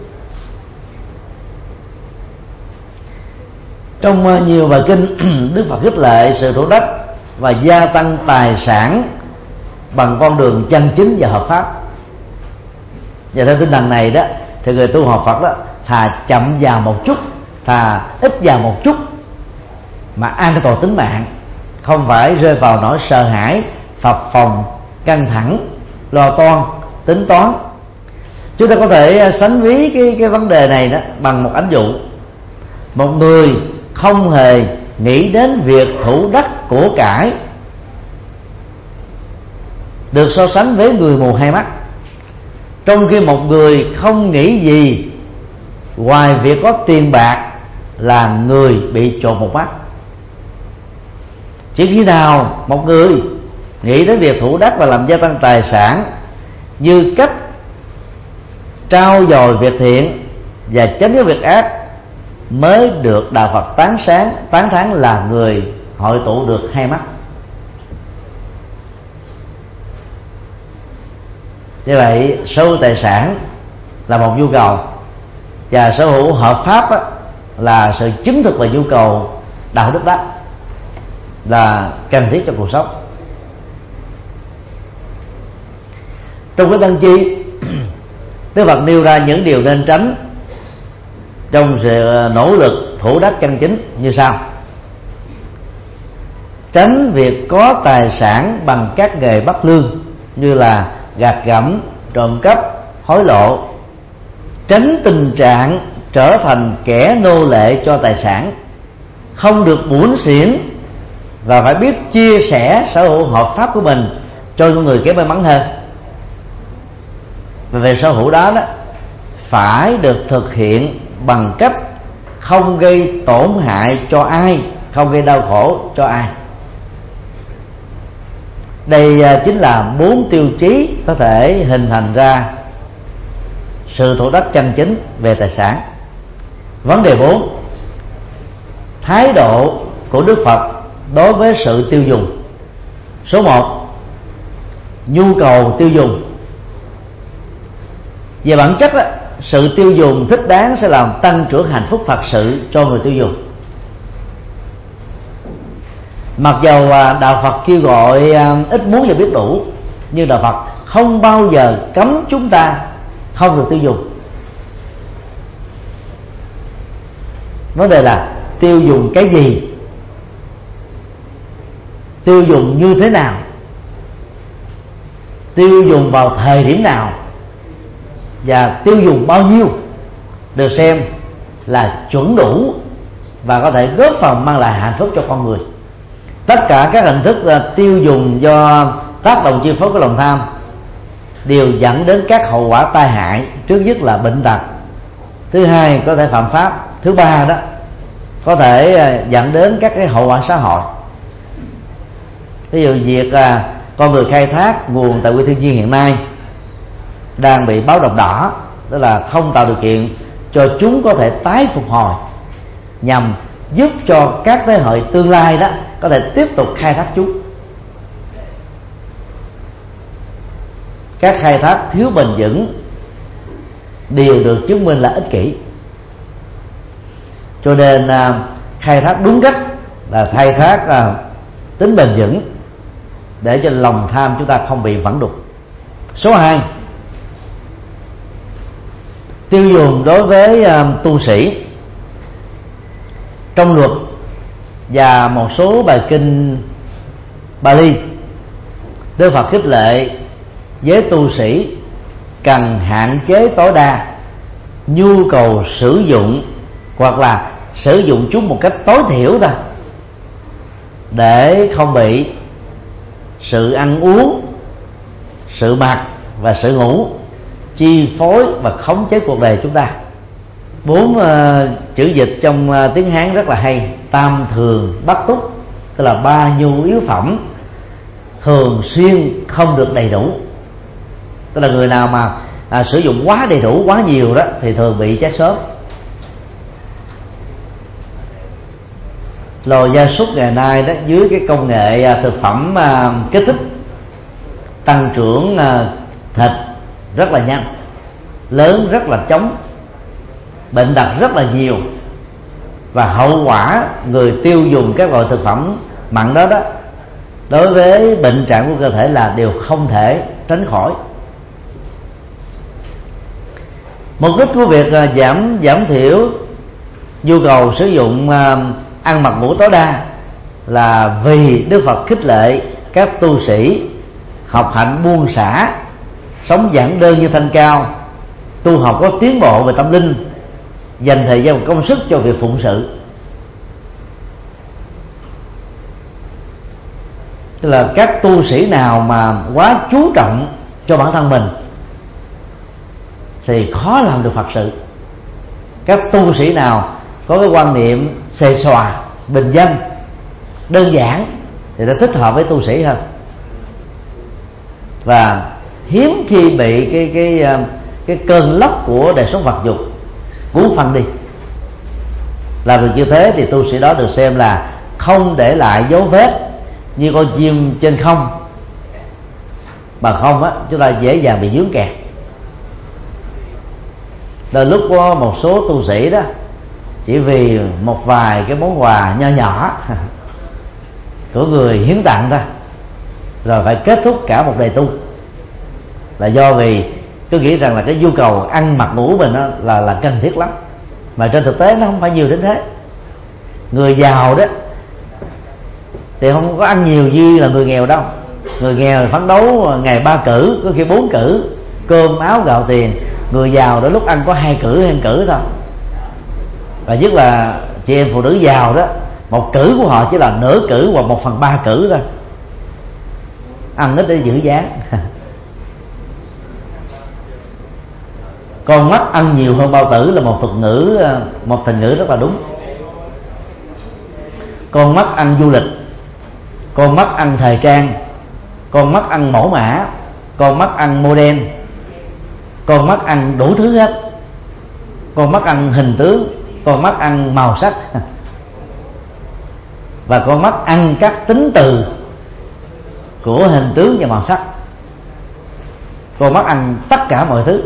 Speaker 2: Trong nhiều bài kinh, Đức Phật khích lệ sự thủ đắc và gia tăng tài sản bằng con đường chân chính và hợp pháp. Và theo tinh thần này đó thì người tu học Phật đó thà chậm vào một chút, thà ít vào một chút mà an toàn tính mạng, không phải rơi vào nỗi sợ hãi, phập phồng, căng thẳng, lo toan, tính toán. Chúng ta có thể sánh ví cái vấn đề này đó bằng một ẩn dụ. Một người không hề nghĩ đến việc thủ đắc của cải được so sánh với người mù hai mắt, trong khi một người không nghĩ gì ngoài việc có tiền bạc là người bị trộn một mắt. Chỉ khi nào một người nghĩ đến việc thủ đắc và làm gia tăng tài sản như cách trau dồi việc thiện và tránh cái việc ác mới được Đạo Phật tán thán là người hội tụ được hai mắt. Như vậy sở hữu tài sản là một nhu cầu, và sở hữu hợp pháp là sự chứng thực về nhu cầu đạo đức, đó là cần thiết cho cuộc sống. Trong cái tăng chi, Đức Phật nêu ra những điều nên tránh trong sự nỗ lực thủ đắc chân chính như sau: tránh việc có tài sản bằng các nghề bất lương như là gạt gẫm, trộm cắp, hối lộ; tránh tình trạng trở thành kẻ nô lệ cho tài sản, không được bủn xỉn và phải biết chia sẻ sở hữu hợp pháp của mình cho những người kém may mắn hơn. Và về sở hữu đó phải được thực hiện bằng cách không gây tổn hại cho ai, không gây đau khổ cho ai. Đây chính là 4 tiêu chí có thể hình thành ra sự thủ đắc chân chính về tài sản. Vấn đề 4: thái độ của Đức Phật đối với sự tiêu dùng. Số 1: nhu cầu tiêu dùng. Về bản chất sự tiêu dùng thích đáng sẽ làm tăng trưởng hạnh phúc thật sự cho người tiêu dùng. Mặc dầu đạo Phật kêu gọi ít muốn và biết đủ, nhưng đạo Phật không bao giờ cấm chúng ta không được tiêu dùng. Vấn đề là tiêu dùng cái gì, tiêu dùng như thế nào, tiêu dùng vào thời điểm nào, và tiêu dùng bao nhiêu được xem là chuẩn đủ và có thể góp phần mang lại hạnh phúc cho con người. Tất cả các hình thức tiêu dùng do tác động chi phối của lòng tham đều dẫn đến các hậu quả tai hại. Trước nhất là bệnh tật, thứ hai có thể phạm pháp, thứ ba đó có thể dẫn đến các cái hậu quả xã hội. Ví dụ việc con người khai thác nguồn tài nguyên thiên nhiên hiện nay đang bị báo động đỏ, đó là không tạo điều kiện cho chúng có thể tái phục hồi, nhằm giúp cho các thế hệ tương lai đó có thể tiếp tục khai thác chúng. Các khai thác thiếu bền vững đều được chứng minh là ích kỷ. Cho nên khai thác đúng cách là khai thác tính bền vững, để cho lòng tham chúng ta không bị vẩn đục. Số 2: tiêu dùng đối với tu sĩ. Trong luật và một số bài kinh Bali, Đức Phật khích lệ với tu sĩ cần hạn chế tối đa nhu cầu sử dụng, hoặc là sử dụng chúng một cách tối thiểu thôi, để không bị sự ăn uống, sự mặc và sự ngủ chi phối và khống chế cuộc đời chúng ta. 4 chữ dịch trong tiếng Hán rất là hay: tam thường bất túc, tức là 3 nhu yếu phẩm thường xuyên không được đầy đủ. Tức là người nào mà sử dụng quá đầy đủ, quá nhiều đó thì thường bị chết sớm. Loài gia súc ngày nay đó, dưới cái công nghệ thực phẩm kích thích, tăng trưởng thịt rất là nhanh, lớn rất là chóng, bệnh tật rất là nhiều, và hậu quả người tiêu dùng các loại thực phẩm mặn đó đối với bệnh trạng của cơ thể là điều không thể tránh khỏi. Mục đích của việc giảm thiểu nhu cầu sử dụng ăn mặc ngủ tối đa là vì Đức Phật khích lệ các tu sĩ học hạnh buông xả, sống giản đơn như Thanh Cao, tu học có tiến bộ về tâm linh, dành thời gian và công sức cho việc phụng sự. Tức là các tu sĩ nào mà quá chú trọng cho bản thân mình thì khó làm được Phật sự. Các tu sĩ nào có cái quan niệm xề xòa, bình dân, đơn giản thì nó thích hợp với tu sĩ hơn, và hiếm khi bị cái cơn lốc của đời sống vật dục cuốn phăng đi. Làm được như thế thì tu sĩ đó được xem là không để lại dấu vết như con chim trên không, Mà không á, chúng ta dễ dàng bị vướng kẹt. Đôi lúc có một số tu sĩ đó chỉ vì một vài cái món quà nho nhỏ của người hiến tặng ra rồi phải kết thúc cả một đời tu, là do vì tôi nghĩ rằng là cái nhu cầu ăn mặc ngủ mình đó là cần thiết lắm, mà trên thực tế nó không phải nhiều đến thế. Người giàu đó thì không có ăn nhiều như là người nghèo đâu. Người nghèo phấn đấu ngày 3 cữ, có khi 4 cữ, cơm áo gạo tiền. Người giàu đó lúc ăn có 2 cữ hay 1 cữ thôi. Và nhất là chị em phụ nữ giàu đó, 1 cữ của họ chỉ là nửa cữ hoặc 1/3 cữ thôi, ăn ít để giữ dáng. Con mắt ăn nhiều hơn bao tử là một thành ngữ rất là đúng. Con mắt ăn du lịch, con mắt ăn thời trang, con mắt ăn mẫu mã, con mắt ăn model, con mắt ăn đủ thứ hết. Con mắt ăn hình tướng, con mắt ăn màu sắc, và con mắt ăn các tính từ của hình tướng và màu sắc. Con mắt ăn tất cả mọi thứ.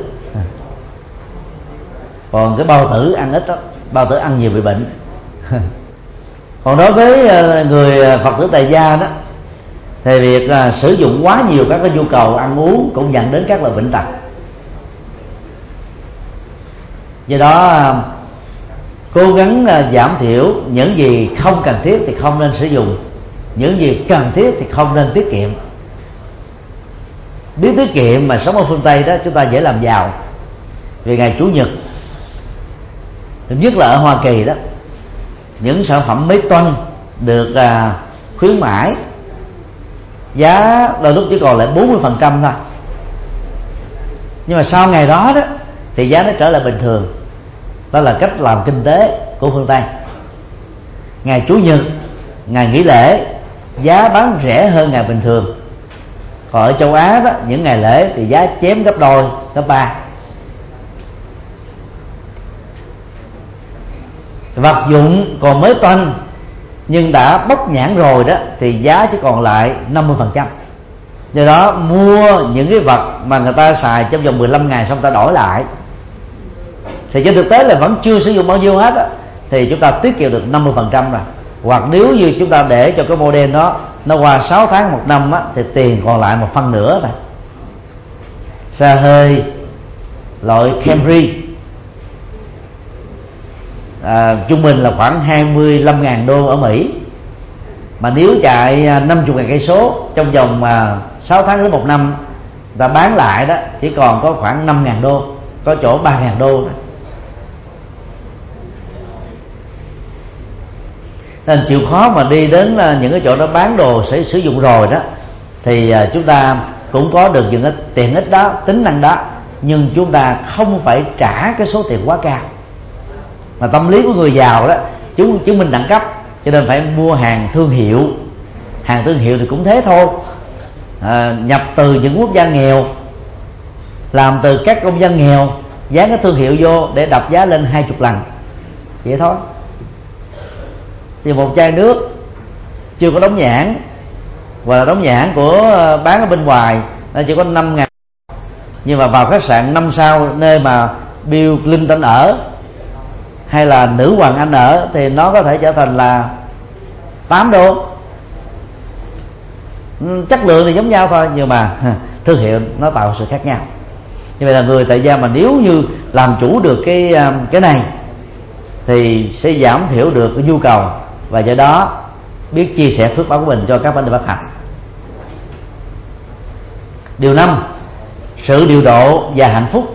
Speaker 2: Còn cái bao tử ăn ít đó, bao tử ăn nhiều bị bệnh. Còn đối với người Phật tử tại gia đó, thì việc sử dụng quá nhiều các cái nhu cầu ăn uống cũng dẫn đến các loại bệnh tật. Do đó cố gắng giảm thiểu những gì không cần thiết thì không nên sử dụng, những gì cần thiết thì không nên tiết kiệm. Biết tiết kiệm mà sống ở phương Tây đó, chúng ta dễ làm giàu. Vì ngày Chủ nhật, nhất là ở Hoa Kỳ đó, những sản phẩm mấy toanh được khuyến mãi, giá đôi lúc chỉ còn lại 40% thôi. Nhưng mà sau ngày đó đó thì giá nó trở lại bình thường. Đó là cách làm kinh tế của phương Tây. Ngày Chủ nhật, ngày nghỉ lễ, giá bán rẻ hơn ngày bình thường. Còn ở châu Á đó, những ngày lễ thì giá chém gấp đôi, gấp 3. Vật dụng còn mới toanh nhưng đã bóc nhãn rồi đó thì giá chỉ còn lại 50%. Do đó mua những cái vật mà người ta xài trong vòng 15 ngày xong ta đổi lại, thì trên thực tế là vẫn chưa sử dụng bao nhiêu hết á, thì chúng ta tiết kiệm được 50% rồi. Hoặc nếu như chúng ta để cho cái model đó nó qua 6 tháng 1 năm á, thì tiền còn lại 1/2 rồi. Xe hơi loại Camry trung bình là khoảng 25.000 đô ở Mỹ, mà nếu chạy 50.000 cây số trong vòng 6 tháng đến 1 năm, ta bán lại đó chỉ còn có khoảng 5.000 đô, có chỗ 3.000 đô đó. Nên chịu khó mà đi đến những cái chỗ đó bán đồ sẽ sử dụng rồi đó, thì chúng ta cũng có được những cái tiện ích đó, tính năng đó, nhưng chúng ta không phải trả cái số tiền quá cao. Mà tâm lý của người giàu đó chứng minh đẳng cấp, cho nên phải mua hàng thương hiệu. Hàng thương hiệu thì cũng thế thôi, nhập từ những quốc gia nghèo, làm từ các công dân nghèo, dán cái thương hiệu vô để đập giá lên 20 lần, vậy thôi. Thì một chai nước chưa có đóng nhãn, hoặc là đóng nhãn của bán ở bên ngoài, nó chỉ có 5.000, nhưng mà vào khách sạn 5 sao nơi mà Bill Clinton ở hay là nữ hoàng Anh ở thì nó có thể trở thành là 8 đô. Chất lượng thì giống nhau thôi, nhưng mà thương hiệu nó tạo sự khác nhau. Như vậy là người tại gia mà nếu như làm chủ được cái này thì sẽ giảm thiểu được cái nhu cầu, và do đó biết chia sẻ phước báo của mình cho các vấn đề bất hạnh. Điều 5, sự điều độ và hạnh phúc.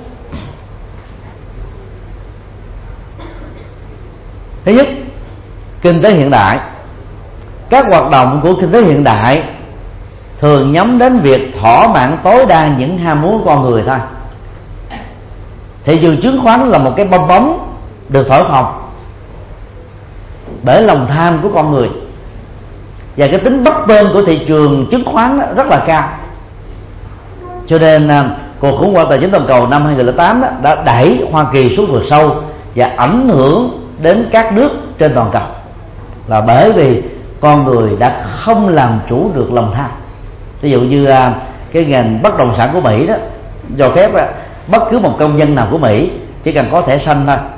Speaker 2: Thứ nhất, kinh tế hiện đại. Các hoạt động của kinh tế hiện đại thường nhắm đến việc thỏa mãn tối đa những ham muốn của con người thôi. Thị trường chứng khoán là một cái bong bóng được thổi phồng bởi lòng tham của con người, và cái tính bấp bênh của thị trường chứng khoán rất là cao. Cho nên cuộc khủng hoảng tài chính toàn cầu năm 2008 đã đẩy Hoa Kỳ xuống vực sâu và ảnh hưởng đến các nước trên toàn cầu, là bởi vì con người đã không làm chủ được lòng tham. Ví dụ như cái ngành bất động sản của Mỹ đó cho phép bất cứ một công dân nào của Mỹ chỉ cần có thẻ xanh thôi,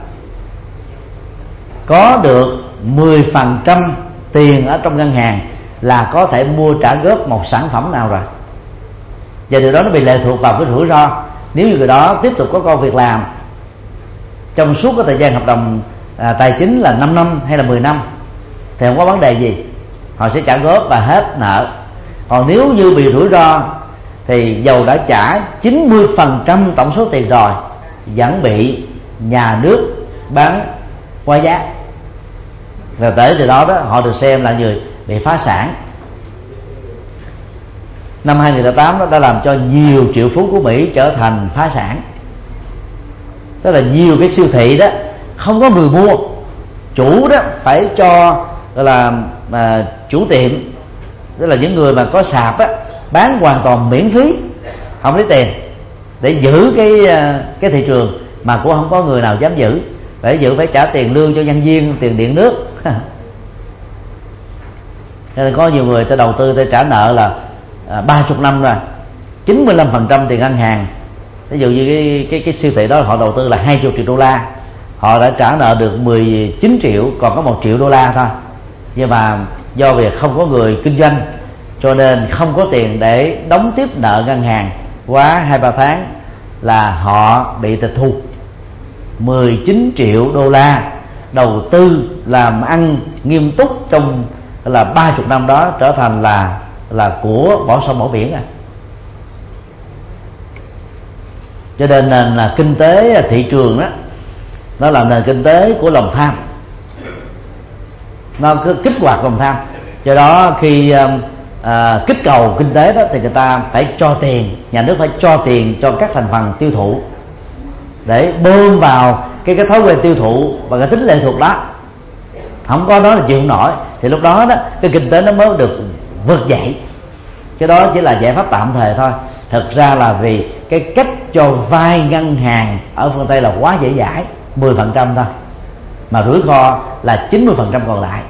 Speaker 2: có được 10% tiền ở trong ngân hàng là có thể mua trả góp một sản phẩm nào rồi. Và điều đó nó bị lệ thuộc vào cái rủi ro. Nếu như người đó tiếp tục có công việc làm trong suốt cái thời gian hợp đồng tài chính là 5 năm hay là 10 năm thì không có vấn đề gì, họ sẽ trả góp và hết nợ. Còn nếu như bị rủi ro thì dầu đã trả 90% tổng số tiền rồi vẫn bị nhà nước bán quá giá, và tới từ đó họ được xem là người bị phá sản. Năm 2008 đó đã làm cho nhiều triệu phú của Mỹ trở thành phá sản. Tức là nhiều cái siêu thị đó không có người mua, chủ đó phải cho gọi là chủ tiệm, tức là những người mà có sạp á, bán hoàn toàn miễn phí, không lấy tiền, để giữ cái thị trường, mà cũng không có người nào dám giữ. Phải giữ, phải trả tiền lương cho nhân viên, tiền điện nước. Nên có nhiều người ta đầu tư, ta trả nợ là 30 năm rồi, 95% tiền ngân hàng. Ví dụ như cái siêu thị đó họ đầu tư là 20 triệu đô la, họ đã trả nợ được 19 triệu, còn có 1 triệu đô la thôi. Nhưng mà do việc không có người kinh doanh cho nên không có tiền để đóng tiếp nợ ngân hàng, quá 2-3 tháng là họ bị tịch thu. 19 triệu đô la đầu tư làm ăn nghiêm túc trong là 30 năm đó trở thành là của bỏ sông bỏ biển à. Cho nên là kinh tế thị trường đó, nó là nền kinh tế của lòng tham, nó cứ kích hoạt lòng tham. Do đó khi kích cầu kinh tế đó thì người ta phải cho tiền, nhà nước phải cho tiền cho các thành phần tiêu thụ để bơm vào cái thói quen tiêu thụ và cái tính lệ thuộc đó. Không có đó là chịu không nổi, thì lúc đó cái kinh tế nó mới được vượt dậy. Cái đó chỉ là giải pháp tạm thời thôi. Thực ra là vì cái cách cho vay ngân hàng ở phương Tây là quá dễ dãi, 10% thôi, mà rủi ro là 90% còn lại.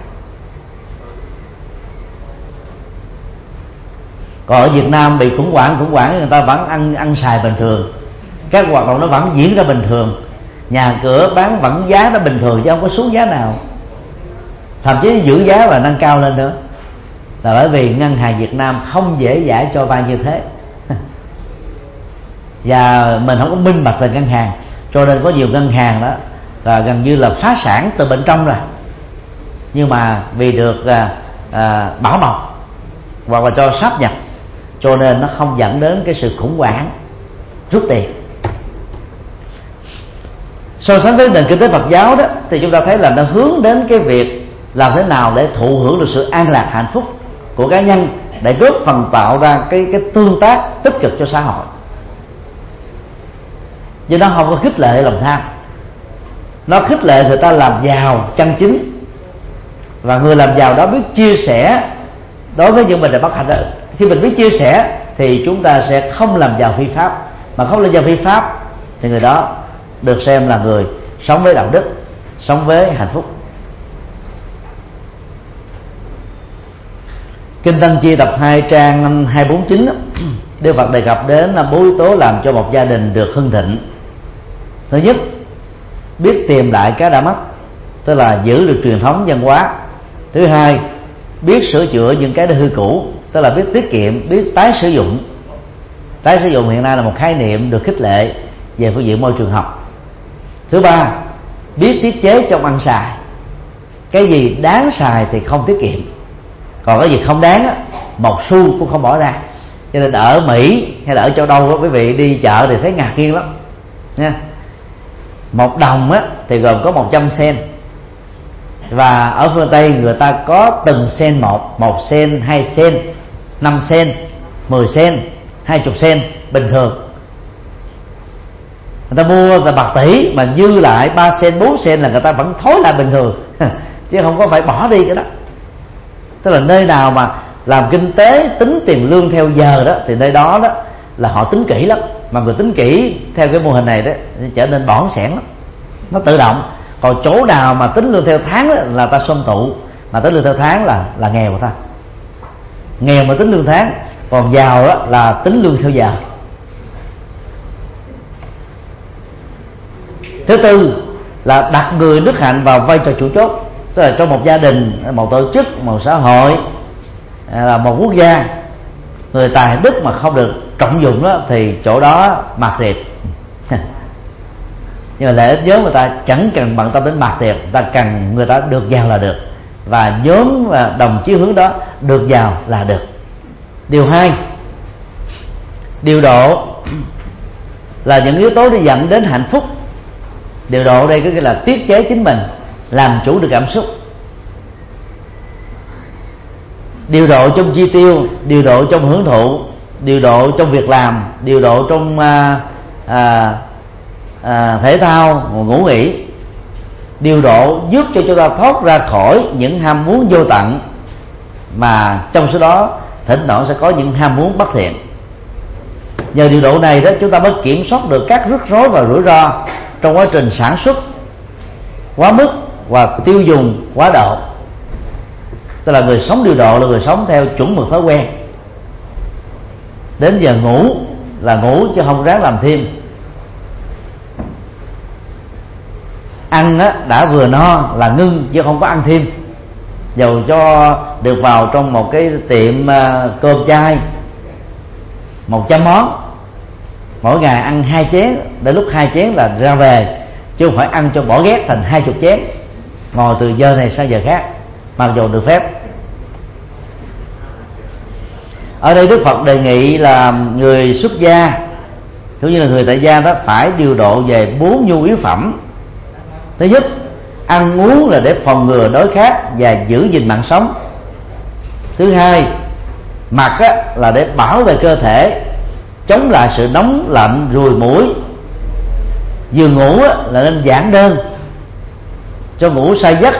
Speaker 2: Còn ở Việt Nam bị khủng hoảng người ta vẫn ăn xài bình thường, các hoạt động nó vẫn diễn ra bình thường, nhà cửa bán vẫn giá nó bình thường chứ không có xuống giá nào, thậm chí giữ giá và nâng cao lên nữa, là bởi vì ngân hàng Việt Nam không dễ dãi cho vay như thế. Và mình không có minh bạch về ngân hàng, cho nên có nhiều ngân hàng đó là gần như là phá sản từ bên trong rồi, nhưng mà vì được bảo mật hoặc là cho sáp nhập, cho nên nó không dẫn đến cái sự khủng hoảng rút tiền. So sánh với nền kinh tế Phật giáo đó thì chúng ta thấy là nó hướng đến cái việc làm thế nào để thụ hưởng được sự an lạc hạnh phúc của cá nhân, để góp phần tạo ra cái tương tác tích cực cho xã hội. Do nó không có khích lệ lòng tham, nó khích lệ người ta làm giàu chân chính, và người làm giàu đó biết chia sẻ đối với những mình là bất hạnh đó. Khi mình biết chia sẻ thì chúng ta sẽ không làm giàu phi pháp, mà không làm giàu phi pháp thì người đó được xem là người sống với đạo đức, sống với hạnh phúc. Kinh Tăng Chi tập 2 trang 249 đó, Đức Phật đề cập đến 4 yếu tố làm cho một gia đình được hưng thịnh. Thứ nhất, biết tìm lại cái đã mất, tức là giữ được truyền thống văn hóa. Thứ hai, biết sửa chữa những cái đã hư cũ, tức là biết tiết kiệm, biết tái sử dụng. Tái sử dụng hiện nay là một khái niệm được khích lệ về phương diện môi trường học. Thứ ba, biết tiết chế trong ăn xài, cái gì đáng xài thì không tiết kiệm, còn cái gì không đáng á, một xu cũng không bỏ ra. Cho nên ở Mỹ hay là ở châu Đâu á, quý vị đi chợ thì thấy ngạc nhiên lắm nha. 1 đồng á thì gồm có 100 sen, và ở phương Tây người ta có từng sen một, 1 sen, 2 sen, 5 sen, 10 sen, 20 sen bình thường. Người ta mua là bạc tỷ mà dư lại 3 sen, 4 sen là người ta vẫn thối lại bình thường chứ không có phải bỏ đi cái đó. Tức là nơi nào mà làm kinh tế tính tiền lương theo giờ đó thì nơi đó đó là họ tính kỹ lắm, mà người tính kỹ theo cái mô hình này đó trở nên bỏn sẻn lắm, nó tự động. Còn chỗ nào mà tính lương theo tháng đó, là ta xôm tụ, mà tính lương theo tháng là nghèo ta. Nghèo mà tính lương tháng, còn giàu đó là tính lương theo giờ. Thứ tư là đặt người đức hạnh vào vai trò chủ chốt, tức là trong một gia đình, một tổ chức, một xã hội, là một quốc gia, người tài đức mà không được trọng dụng đó thì chỗ đó mạt tiệt. Nhưng mà lợi ích nhóm người ta chẳng cần bận tâm đến mạt tiệt, ta cần người ta được giàu là được, và nhóm và đồng chí hướng đó được giàu là được. Điều hai, điều độ là những yếu tố để dẫn đến hạnh phúc. Điều độ đây có nghĩa là tiết chế chính mình, làm chủ được cảm xúc. Điều độ trong chi tiêu, điều độ trong hưởng thụ, điều độ trong việc làm, điều độ trong thể thao, ngủ nghỉ. Điều độ giúp cho chúng ta thoát ra khỏi những ham muốn vô tận, mà trong số đó thỉnh thoảng sẽ có những ham muốn bất thiện. Nhờ điều độ này đó, chúng ta mới kiểm soát được các rắc rối và rủi ro trong quá trình sản xuất quá mức và tiêu dùng quá độ. Tức là người sống điều độ là người sống theo chuẩn mực thói quen. Đến giờ ngủ là ngủ chứ không ráng làm thêm. Ăn á, đã vừa no là ngưng chứ không có ăn thêm. Dầu cho được vào trong một cái tiệm cơm chay 100 món, mỗi ngày ăn 2 chén, đến lúc 2 chén là ra về, chứ không phải ăn cho bỏ ghét thành 20 chén, ngồi từ giờ này sang giờ khác, mặc dù được phép. Ở đây Đức Phật đề nghị là người xuất gia cũng như là người tại gia đó phải điều độ về 4 nhu yếu phẩm. Thứ nhất, ăn uống là để phòng ngừa đói khát và giữ gìn mạng sống. Thứ hai, mặc là để bảo vệ cơ thể, chống lại sự nóng lạnh ruồi muỗi. Giường ngủ là nên giản đơn cho ngủ say giấc,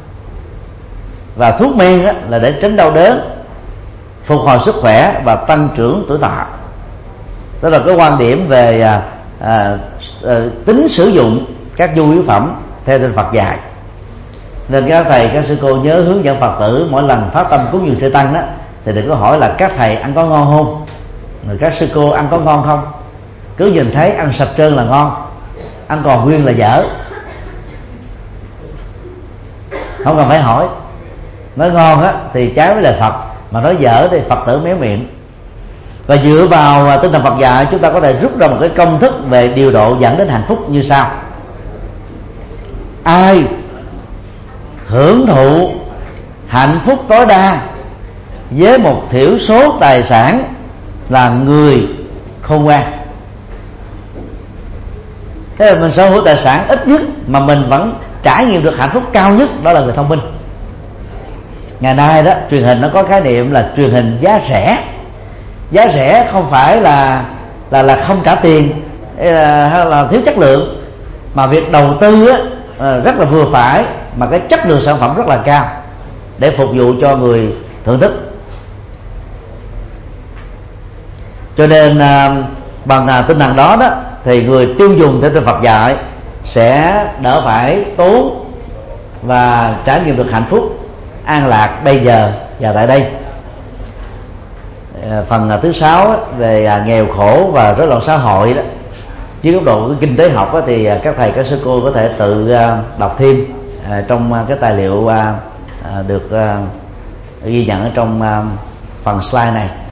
Speaker 2: và thuốc men là để tránh đau đớn, phục hồi sức khỏe và tăng trưởng tuổi thọ. Đó là cái quan điểm về tính sử dụng các nhu yếu phẩm theo Kinh Phật dạy. Nên các thầy, các sư cô nhớ hướng dẫn Phật tử mỗi lần phát tâm cúng dường Chư Tăng đó thì đừng có hỏi là các thầy ăn có ngon không, rồi các sư cô ăn có ngon không. Cứ nhìn thấy ăn sạch trơn là ngon, ăn còn nguyên là dở. Không cần phải hỏi. Nói ngon á thì trái với lời Phật, mà nói dở thì Phật tử méo miệng. Và dựa vào tinh thần Phật dạy, chúng ta có thể rút ra một cái công thức về điều độ dẫn đến hạnh phúc như sau. Ai hưởng thụ hạnh phúc tối đa với một thiểu số tài sản là người khôn ngoan. Thế là mình sở hữu tài sản ít nhất mà mình vẫn trải nghiệm được hạnh phúc cao nhất, đó là người thông minh. Ngày nay đó, truyền hình nó có khái niệm là truyền hình giá rẻ. Giá rẻ không phải là không trả tiền hay là thiếu chất lượng, mà việc đầu tư rất là vừa phải, mà cái chất lượng sản phẩm rất là cao để phục vụ cho người thưởng thức. Cho nên bằng tinh thần đó thì người tiêu dùng theo tinh Phật dạy sẽ đỡ phải tốn và trải nghiệm được hạnh phúc an lạc bây giờ và tại đây. Phần thứ 6 về nghèo khổ và rối loạn xã hội đó, dưới góc độ kinh tế học thì các thầy, các sư cô có thể tự đọc thêm trong cái tài liệu được ghi nhận ở trong phần slide này.